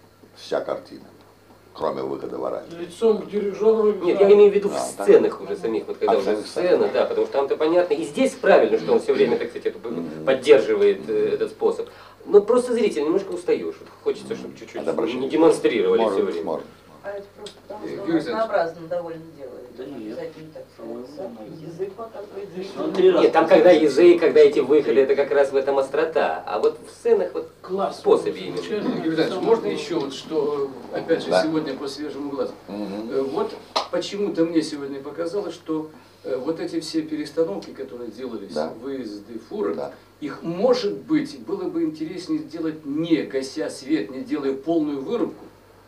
вся картина, кроме выхода в орание. Лицом к дирижеру. Нет, я имею в виду в Да, сценах уже самих, вот когда А, уже в сцена, сценах. да, потому что там-то понятно. И здесь правильно, что он все время, так сказать, поддерживает этот способ. Но просто зритель немножко устаешь. Вот хочется, чтобы чуть-чуть От обращения. не демонстрировали все Может, время. может. А это просто потому, что Юрий он Александрович. разнообразно довольно делает. Да нет. Обязательно, так сказать, язык показывает. Он 3 раза. Нет, там когда язык, когда эти выходы, это как раз в этом острота. А вот в сценах вот Класс. способе именно. Юрий Александрович, можно еще вот что, опять же, Да. сегодня по свежему глазу? Мгм. Вот почему-то мне сегодня показалось, что вот эти все перестановки, которые делались, Да. выезды фуры, Да. их, может быть, было бы интереснее сделать не гася свет, не делая полную вырубку,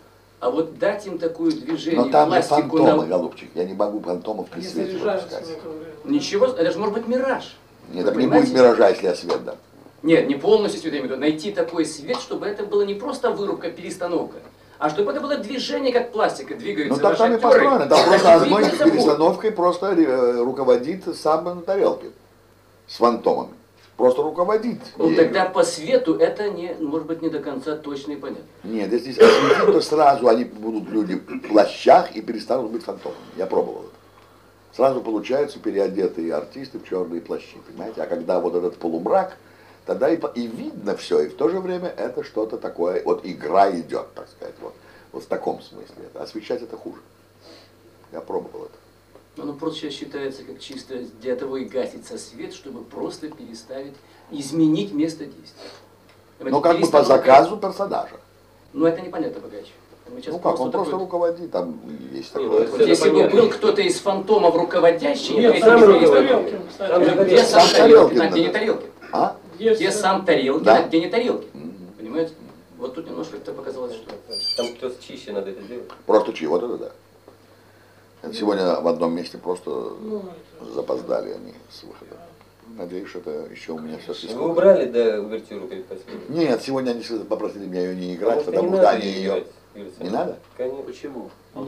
а вот дать им такое движение, Но там же пластику фантомы, на... голубчик. Я не могу фантомов при Они свете заряжаются в выпускать. это время. Ничего, это же может быть мираж. Нет, Вы так не понимаете? будет миража, если я свет дам. Нет, не полностью свет, я имею в виду, найти такой свет, чтобы это было не просто вырубка, перестановка, а чтобы это было движение, как пластика, двигается. Ну так ваши там и актеры, построено. Там просто значит, одной двигается фура. перестановкой просто руководит сам на тарелке с фантомами. Просто руководит. Ну ею. тогда по свету это не, может быть, не до конца точно и понятно. Нет, если осветить, то сразу они будут люди в плащах и перестанут быть фантомами. Я пробовал это. Сразу получаются переодетые артисты в черные плащи, понимаете? А когда вот этот полумрак, тогда и видно все, и в то же время это что-то такое, вот игра идет, так сказать, вот в таком смысле. Освещать это хуже. Я пробовал это. Оно просто сейчас считается как чисто для того и гасится свет, чтобы просто переставить, изменить место действия. Но как бы по заказу персонажа. Ну это непонятно пока еще. Мы сейчас Ну как, он просто такой- руководит, там есть Не, такое. ну, Вот это если бы понятно. был кто-то из фантомов руководящий, Нет, это сам не Тарелкин, Тарелкин. кстати. Там же Где Сам сам Тарелкин, а Тарелкин где не надо. Тарелкин? А? Есть, Где сам Тарелкин, Да. а где не Тарелкин? Мгм. Понимаете? Вот тут немножко это показалось, что... Там кто чище надо это делать. Просто вот это да. Это сегодня в одном месте просто Ну, это- запоздали они с выходом. Надеюсь, что это еще у меня все Вы убрали, да, увертюру перед последним? Нет, сегодня они попросили меня ее не играть, Потому потому что что не они надо ее... играть, Юрий Не Александрович. надо? Конечно. Почему?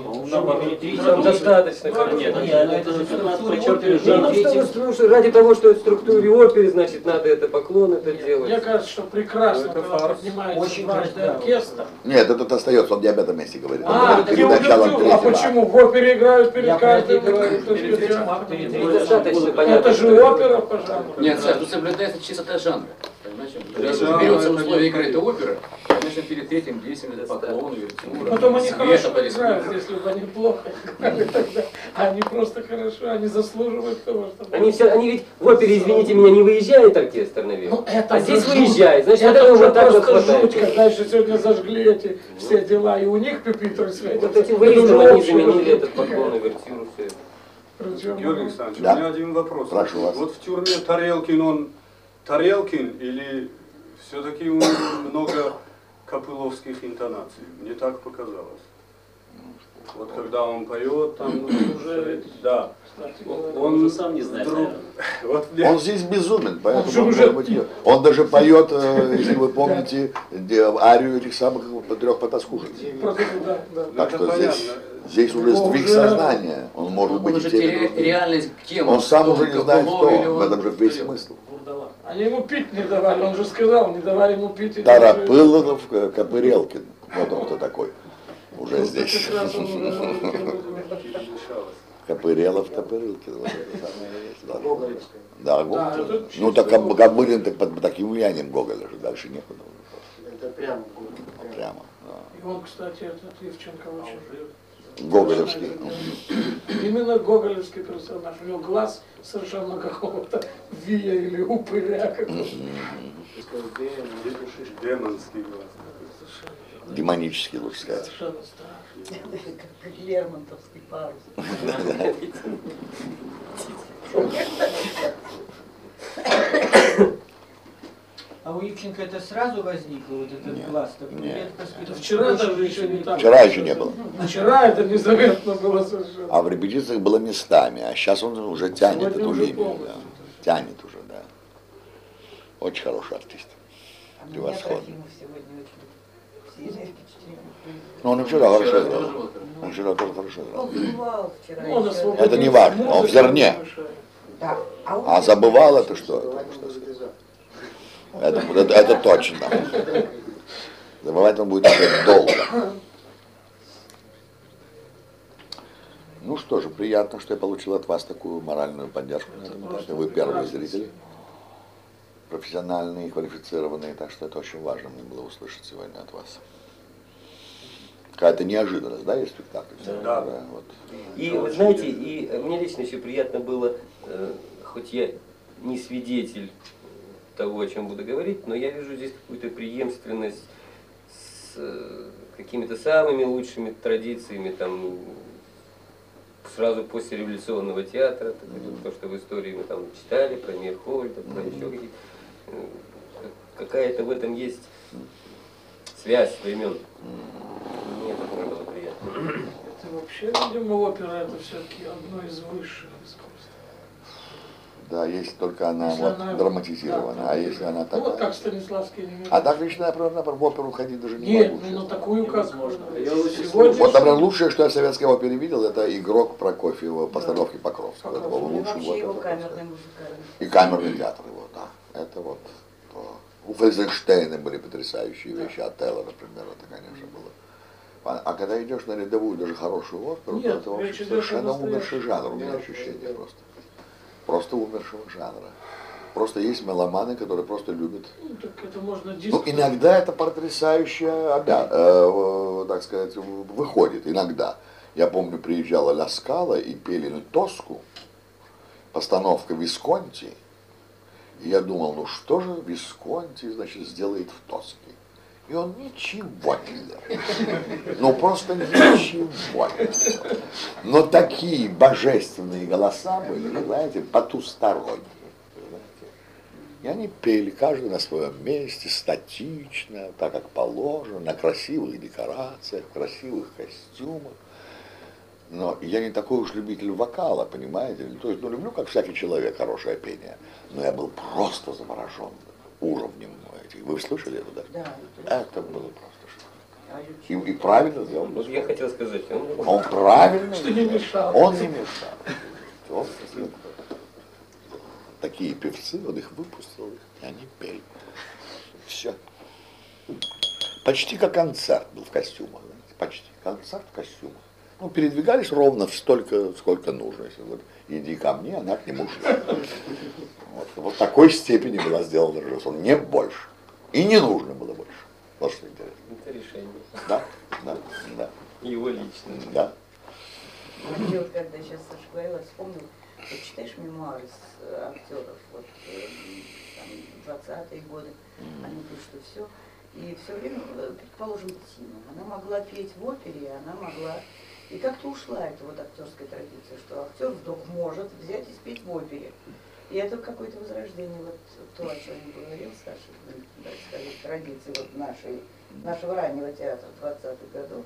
Там достаточно. Нет, ну это же как раз подчеркивает Ну, жанр. потому что ради того, что это в структуре оперы, значит, надо это поклон это Мне делать. кажется, что прекрасно, Это когда фарс. поднимается Очень дважды красиво. оркестр. Нет, этот остается, он не об этом месте говорит. Он А, говорит перед началом а третьего. почему? В опере играют перед Я каждым. про это так говорю, сказать, перед актом. перед Ну, достаточно понятно. Это же опера по жанру. Нет, Саш, тут соблюдается чистота жанра. Понимаете? Если жанра берется это условие не игры, это опера, конечно, перед третьим действием это поклон, вертура, Потом они свет, хорошо аплодисменты. играют, если бы они плохо играли тогда. Они просто хорошо, они заслуживают того, чтобы... Они ведь в опере, извините меня, не выезжает оркестр наверх. Ну, это А здесь уже жуть. выезжает, значит, это этого уже вот так вот просто хватает. жуть, когда еще сегодня зажгли эти все дела, и у них пюпитры светятся. Вот этим Это выездом уже они общая заменили жуть этот какая-то. поклон и вертюру, все это. Причем, Георгий Александрович, Да. у меня один вопрос. Прошу вас. Вот в тюрьме Тарелкин, он Тарелкин или все-таки у него много копыловских интонаций? Мне так показалось. Вот когда он поет, там уже, да. кстати говоря, Он уже сам не знает, вдруг- наверное. Вот мне- Он здесь безумен, поэтому же он, уже- может быть, он даже поет, если вы помните, арию этих самых трех потаскушек. просто, да, да. Так это что здесь, понятно. здесь уже Его сдвиг уже- сознания. Он может Он быть уже и теми, и теряет другими. реальность к тем. Он сам уже не знает, кто. или В он- этом же весь смысл. Бурдала. Они ему пить не давали, он же сказал, не давали ему пить. и Тарапылов, Копырелкин. Вот он кто такой. Уже даже- здесь. Как раз он уже, Перемешалось. Копырелов, Топырылки. Вот это самое есть, да. Гоголевская. Да, Да, Гоголь. это Ну, так Кобылин так под таким влиянием Гоголя же дальше некуда. Это прямо Гоголь. Прямо. Да. И он, кстати, этот Ивченко очень Гоголевский. Именно гоголевский персонаж. У него глаз совершенно какого-то вия или упыря какого-то. Демонский глаз. Демонический, лучше сказать. Совершенно страшно. Как Лермонтовский парус. А у Ивченко это сразу возникло, вот этот Нет, глаз такой? нет. Или это, так сказать, Это вчера очень даже еще не так. Вчера еще не было. Вчера это незаметно было совершенно. А в репетициях было местами, а сейчас он уже тянет Сегодня эту уже линию. полностью. Да. Тянет уже, да. Очень хороший артист. А меня Превосходно. Трофимов сегодня очень сильное впечатление произвел. Ну, он и вчера хорошо Вчера играл. тоже Он вчера тоже хорошо играл. Он бывал вчера. Он еще. освободил Это не важно, он в музыку, зерне. не мешает. Да. он А забывал это что? Это, Бывает, что что сказать. завтра. Это точно. Забывать он будет еще долго. Ну что же, приятно, что я получил от вас такую моральную поддержку на этом этапе. Вы первые зрители, профессиональные, квалифицированные, так что это очень важно мне было услышать сегодня от вас. Какая-то неожиданность, да, есть спектакль? Да. Вот. И вы знаете, и мне лично еще приятно было, хоть я не свидетель того, о чем буду говорить, но я вижу здесь какую-то преемственность с какими-то самыми лучшими традициями, там, сразу после революционного театра, то, что в истории мы там читали, про Мейерхольда, про еще какие-то, какая-то в этом есть связь времен. Мне это тоже было приятно. Это вообще, видимо, опера это все-таки одно из высших искусств. Да, если только она Если вот она- драматизирована, да, а если она Ну, вот как такая... Станиславский немец. А так лично я, например, в оперу ходить даже не Нет, могу. ну честно. такую, как Я очень сегодня. Вот, например, лучшее, что я в советской опере видел, это игрок Прокофьев в постановке Покровского. Это был И лучший вообще его вот камерный музыкальный. И камерный театр его, да. Это вот. То. У Фельденштейна были потрясающие вещи, Отелло, например, это, конечно, было. А когда идешь на рядовую, даже хорошую оперу, Нет, то это вообще речь идет совершенно о умерший настоящем. жанр, у меня ощущение просто. Просто умершего жанра. Просто есть меломаны, которые просто любят. Ну, так это можно Ну, диск. иногда это потрясающе, так сказать, выходит. Иногда. Я помню, приезжала Ля Скала и пели Тоску, постановка Висконти. И я думал, ну что же Висконти, значит, сделает в Тоске? И он ничего не сделал. Ну просто ничего не сделал. Но такие божественные голоса были, знаете, потусторонние. И они пели, каждый на своем месте, статично, так как положено, на красивых декорациях, в красивых костюмах. Но я не такой уж любитель вокала, понимаете? То есть, ну, люблю, как всякий человек, хорошее пение. Но я был просто заворожен уровнем этих. Вы слышали это, да? Да. Это было просто шикарно. И правильно сделал. Вот я хотел сказать, Он правильно Что не мешал. Он не мешал. Он такие певцы, он их выпустил, и они пели. Все. Почти как концерт был в костюмах. Знаете? Почти. Концерт в костюмах. Ну, передвигались ровно столько, сколько нужно. Если вот иди ко мне, она к нему шла. Вот в такой степени была сделана режиссура. Не больше. И не нужно было больше. Вот что интересно. это решение. Да, да, да. Его лично. Да. Мне вот когда сейчас Саша говорила, вспомнил, вот читаешь мемуары актеров, вот там 20-е годы, они пишут все. И все время, предположим, Тина, она могла петь в опере, и она могла... И как-то ушла эта вот актерская традиция, что актер вдруг может взять и спеть в опере. И это какое-то возрождение, вот то, о чем говорил Саша, так сказать, традиции вот нашего раннего театра 20-х годов.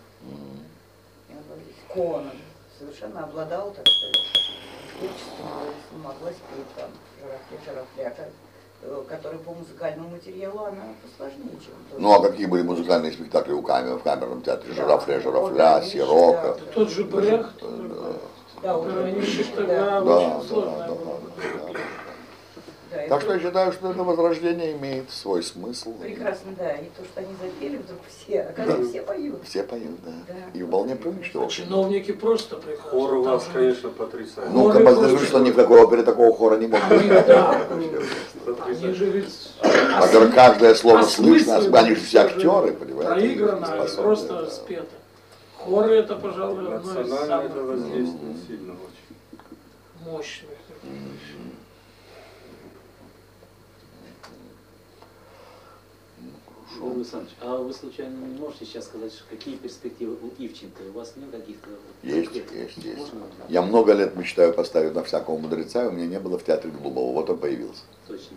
Конан совершенно обладал, так сказать, творчеством, могла спеть там Жирафля, который по музыкальному материалу, она посложнее, чем то. Ну, а какие были музыкальные спектакли в камерном театре? Жирафля, Сирока. Тот же Брехт. Да, Граничный да, тогда очень сложная была. Да, и Так что я считаю, что это возрождение имеет свой смысл. Прекрасно, да. И то, что они запели вдруг все, оказывается, все поют. Все поют, да. Да. И вполне прилично. Чиновники просто прекрасно. Хор у вас, Там же- конечно, потрясающий. Ну, композитор, что ни в какой опере такого хора не может быть. Да, они же ведь... Во-первых, каждое слово слышно, осмыслены, они же все даже актеры, понимаете? Проиграно, способны, просто да. спето. Хоры это, пожалуй, одно из Национально самых это воздействие сильно очень. мощных. Игорь Александрович, а вы случайно не можете сейчас сказать, какие перспективы у Ивченко? У вас нет каких-то... Есть. Можно? Я много лет мечтаю поставить на всякого мудреца, и у меня не было в театре Глубова. Вот он появился. Точно.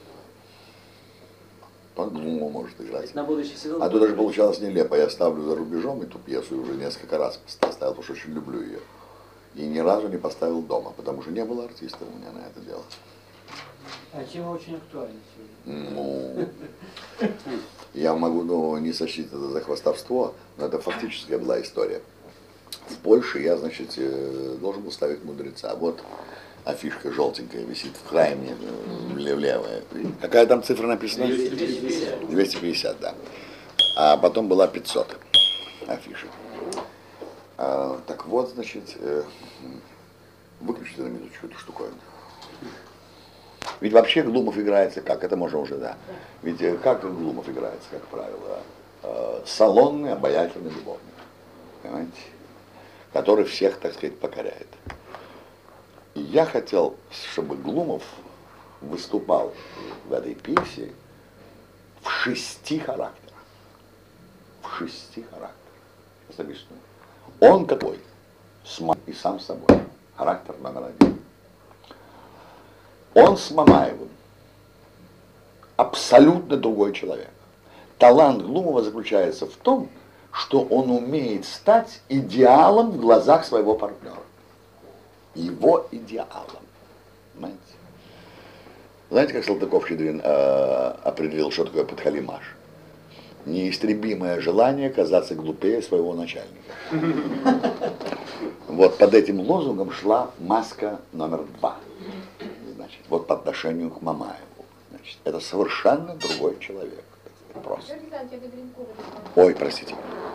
Он Глумова может играть. На будущий сезон... А то даже получалось нелепо. Я ставлю за рубежом эту пьесу и уже несколько раз поставил, потому что очень люблю ее. И ни разу не поставил дома, потому что не было артиста у меня на это дело. А тема очень актуальна сегодня. Ну, я могу, не сочтить это за хвастовство, но это фактически была история. В Польше я, значит, должен был ставить мудреца. Вот афишка желтенькая висит в крайне левая. Какая там цифра написана? 250. 250, да. А потом была 500 афиша. Так вот, значит, выключите на минуточку эту штуковину. Ведь вообще Глумов играется как? Это можно уже, да. Ведь как Глумов играется, как правило? Салонный, обаятельный любовник. Понимаете? Который всех, так сказать, покоряет. И я хотел, чтобы Глумов выступал в этой пьесе в 6 характерах. В 6 характерах. Сейчас объясню. Он какой? И сам собой. Характер номер 1. Он с Мамаевым абсолютно другой человек. Талант Глумова заключается в том, что он умеет стать идеалом в глазах своего партнера. Его идеалом. Понимаете? Знаете, как Салтыков-Щедрин определил, что такое подхалимаш? Неистребимое желание казаться глупее своего начальника. Вот под этим лозунгом шла маска номер 2. Значит, вот по отношению к Мамаеву. Значит, это совершенно другой человек. Просто. Ой, простите.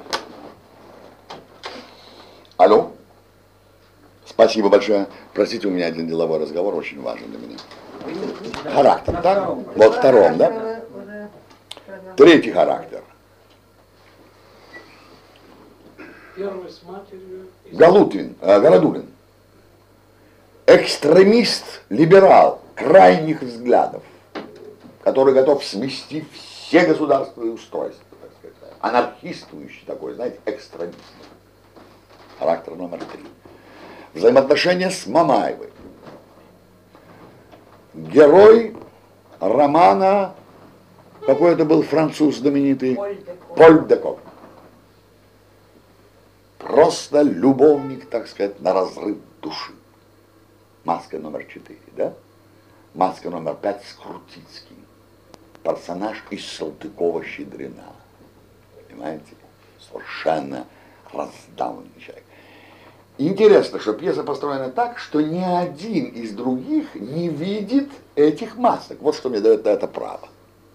Алло? Спасибо большое. Простите, у меня один деловой разговор очень важен для меня. Характер, да? Вот втором, да? 3 характер. Первый с матерью. Голодулин. Экстремист, либерал, крайних взглядов, который готов смести все государственные устройства, так сказать. Анархистующий такой, знаете, экстремист. Характер номер 3. Взаимоотношения с Мамаевой. Герой романа, какой это был француз знаменитый? Поль де Кок. Просто любовник, так сказать, на разрыв души. Маска номер 4, да? Маска номер 5 Скрутицкий. Персонаж из Салтыкова-Щедрина. Понимаете? Совершенно раздавленный человек. Интересно, что пьеса построена так, что ни один из других не видит этих масок. Вот что мне дает на это право.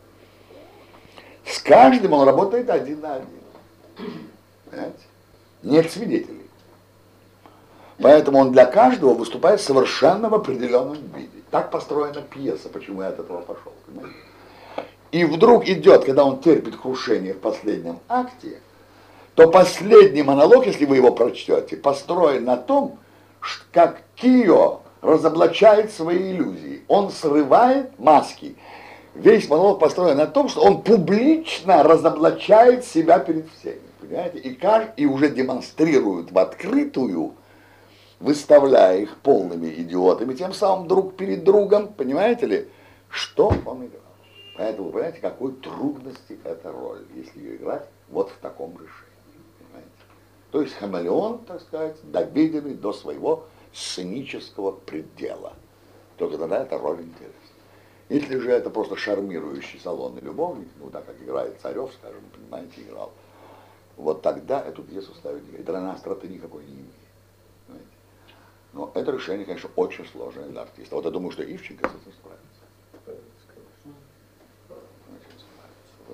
С каждым он работает один на один. Понимаете? Нет свидетелей. Поэтому он для каждого выступает совершенно в определенном виде. Так построена пьеса, почему я от этого пошел. Понимаете? И вдруг идет, когда он терпит крушение в последнем акте, то последний монолог, если вы его прочтете, построен на том, как Кио разоблачает свои иллюзии. Он срывает маски. Весь монолог построен на том, что он публично разоблачает себя перед всеми. Понимаете? И уже демонстрирует в открытую, выставляя их полными идиотами, тем самым друг перед другом, понимаете ли, что он играл. Поэтому, понимаете, какой трудности эта роль, если ее играть вот в таком решении. Понимаете? То есть хамелеон, так сказать, доведенный до своего сценического предела. Только тогда эта роль интересна. Если же это просто шармирующий салонный любовник, ну так как играет Царев, скажем, понимаете, играл, вот тогда эту пьесу ставить не говорит. Она остроты никакой не имеет. Понимаете? Но это решение, конечно, очень сложное для артиста. Вот я думаю, что Ивченко с этим справится.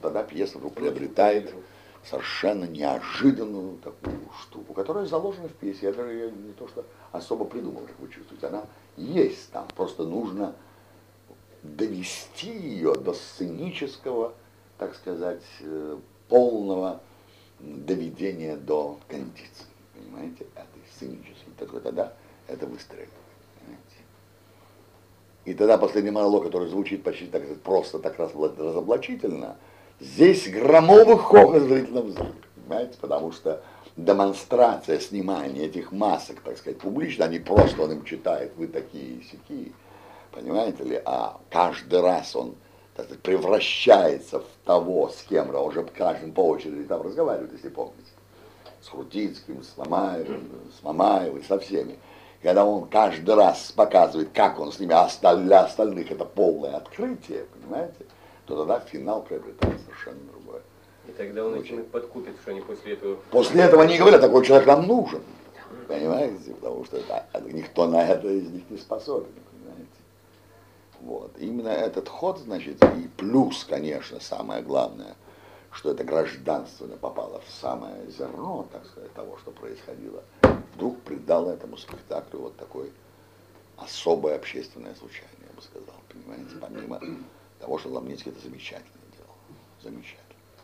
тогда пьеса вдруг приобретает совершенно неожиданную такую штуку, которая заложена в пьесе. Я даже ее не то что особо придумал, как вы чувствуете, она есть там. Просто нужно довести ее до сценического, так сказать, полного доведения до кондиции. Понимаете, этой сценической. Так тогда это выстреливает. Понимаете? И тогда последний монолог, который звучит почти так сказать, просто так разоблачительно, здесь громовый хохот в зрительном зале. Понимаете, потому что демонстрация снимания этих масок, так сказать, публично, не просто он им читает, вы такие и сякие, понимаете ли, а каждый раз он, так сказать, превращается в того, с кем он уже каждым по очереди там разговаривает, если помните, с Крутицким, с Мамаевой, со всеми. Когда он каждый раз показывает, как он с ними, а для остальных это полное открытие, понимаете, то тогда финал приобретает совершенно другое. И тогда он этим их подкупит, что они после этого... После этого они говорят, такой человек нам нужен. Понимаете? Потому что никто на это из них не способен. Понимаете? Вот. Именно этот ход, значит, и плюс, конечно, самое главное, что это гражданственно попало в самое зерно, так сказать, того, что происходило, вдруг придало этому спектаклю вот такое особое общественное звучание, я бы сказал. Понимаете? Помимо того, что Ломницкий это замечательно делал. Замечательно.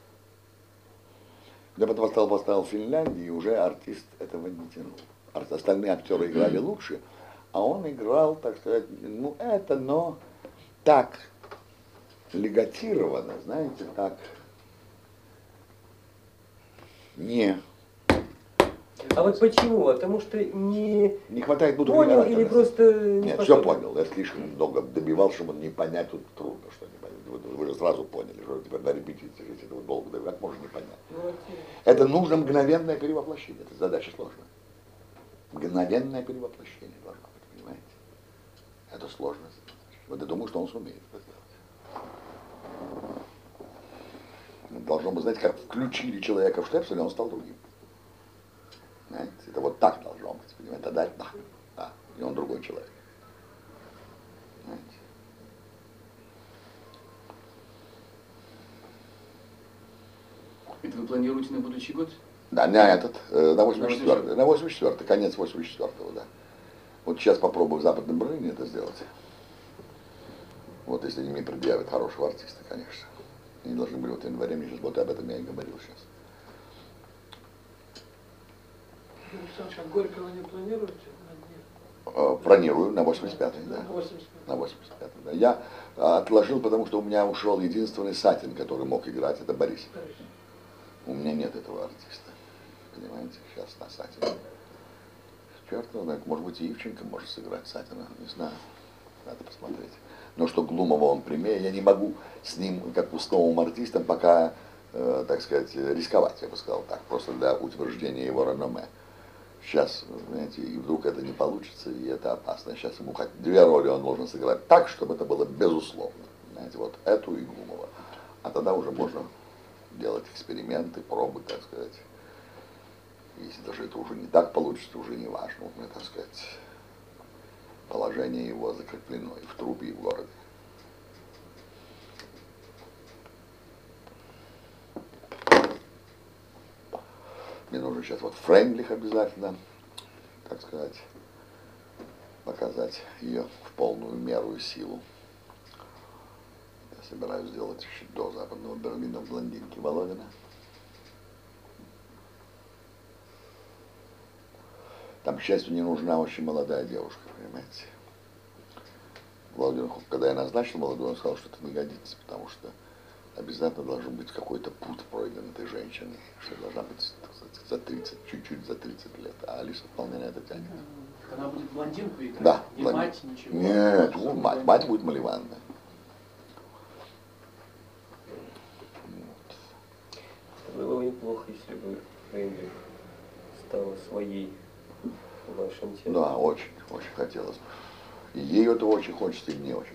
Я потом поставил в Финляндии, и уже артист этого не тянул. Остальные актеры играли лучше, а он играл, так сказать, ну это, но так легатировано, знаете, так не... А вот почему? Потому что не хватает понял или просто не Нет, способен? все понял. Я слишком много добивал, чтобы не понять, тут трудно, что не понять. Вы же сразу поняли, что теперь на репетиции, если это долго добивать, как можно не понять. Это нужно мгновенное перевоплощение, это задача сложная. Мгновенное перевоплощение должно быть, понимаете? Это сложно. Вот я думаю, что он сумеет это сделать. Должно быть, знаете, как включили человека в штепсель, он стал другим. Понимаете? Это вот так должно быть, понимаете? Тогда да, и он другой человек. Понимаете? Это вы планируете на будущий год? Да, на этот, на 84-й, на 84-й, конец 84-го, да. Вот сейчас попробую в Западном Берлине это сделать. Вот если они мне предъявят хорошего артиста, конечно. Они должны были вот в январе, мне сейчас вот об этом я и говорил сейчас. Александр, Горького не планируете на дне? Планирую на 85-й, да. На 85-й. На 85-й, да. Я отложил, потому что у меня ушел единственный Сатин, который мог играть, это Борис. У меня нет этого артиста. Понимаете, сейчас на Сатина. Черт его знает, может быть, и Ивченко может сыграть Сатина, не знаю. Надо посмотреть. Но что Глумова он прямее, я не могу с ним, как с новым артистом, пока, так сказать, рисковать, я бы сказал так, просто для утверждения его реноме. Сейчас, знаете, и вдруг это не получится, и это опасно. Сейчас ему хоть две роли он должен сыграть так, чтобы это было безусловно. Знаете, вот эту и Глумова. А тогда уже можно делать эксперименты, пробы, так сказать. Если даже это уже не так получится, уже не важно. У меня, так сказать, положение его закреплено и в трупе, и в городе. Мне нужно сейчас вот Фрейндлих обязательно, так сказать, показать ее в полную меру и силу. Я собираюсь сделать еще до Западного Берлина блондинки Володина. Там, к счастью, не нужна очень молодая девушка, понимаете. Володин, когда я назначил молодую, он сказал, что это не годится, потому что обязательно должен быть какой-то путь пройден этой женщине, что должна быть, так сказать, за 30, чуть-чуть за 30 лет, а Алиса вполне на это тянет. Она будет блондинку играть? Да. Не мать, ничего? Нет, мать будет Маливанна. Было бы неплохо, если бы Фрейндлих стала своей в вашем театре. Да, очень, очень хотелось бы. И ей это очень хочется, и мне очень.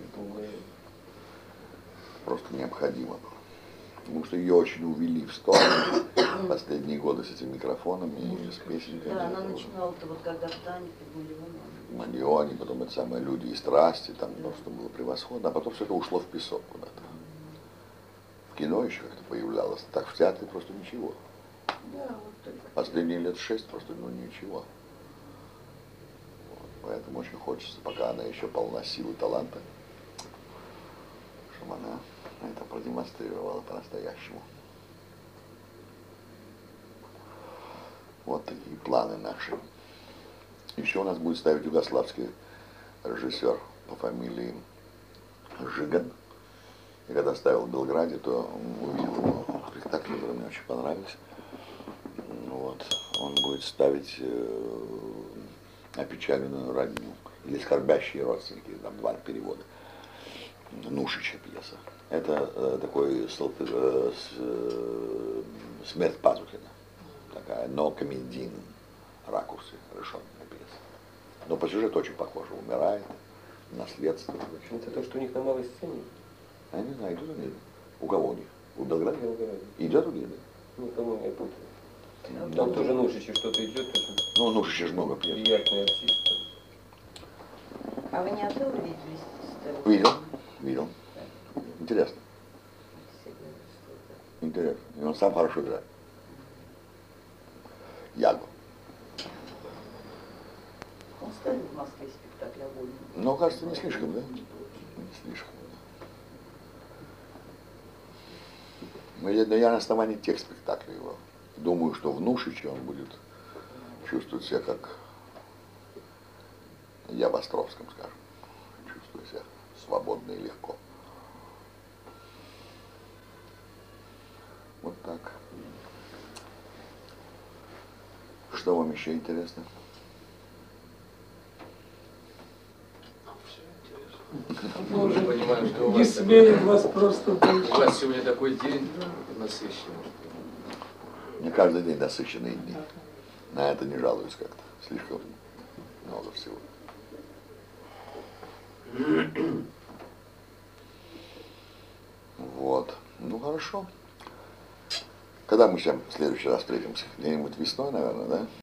Просто необходимо было. Потому что ее очень увели в сторону последние годы с этими микрофонами и с песенками. Да, она начинала-то вот когда в Тане, в Манионе, потом это самое «Люди и страсти», там просто было превосходно, а потом все это ушло в песок куда-то. кино еще как-то появлялось. Так в театре просто ничего. Да, вот только. Последние лет 6 просто ну ничего. Вот, поэтому очень хочется, пока она еще полна силы и таланта, чтобы она это продемонстрировала по-настоящему. Вот такие планы наши. Еще у нас будет ставить югославский режиссер по фамилии Жиган. И когда ставил в Белграде, то увидел его спектакль, который мне очень понравился. Вот. Он будет ставить опечаленную родню или скорбящие родственники, там два перевода. Нушича пьеса. Это такой смерть Пазухина. Такая, но комедийным ракурсе решенная пьеса. Но по сюжету очень похоже. Умирает, наследство. Это то, что у них на малой сцене? Я не знаю, идут они. У кого у них? У Белграда? В Белграде. Идет у них? Никому не путаю. Там тоже Нушичи что-то идет, очень Ну, Нушича же много пьес. приятный артист. А вы не отдал виделись? Видел, видел. Интересно. Интересно. И он сам хорошо играет. Яго. Он ставил в Москве спектакль о войне. Но, кажется, не слишком, да? Не слишком. Но я на основании тех спектаклей его. Думаю, что в Нушиче он будет чувствовать себя как я в Островском, скажем. Чувствую себя свободно и легко. Вот так. Что вам еще интересно? Мы уже Понимаю, что у не вас смеем вас просто У больше. вас сегодня такой день насыщенный. Мне каждый день насыщенные дни. На это не жалуюсь как-то. Слишком много всего. Вот. Ну хорошо. Когда мы сейчас в следующий раз встретимся? Где-нибудь весной, наверное, да?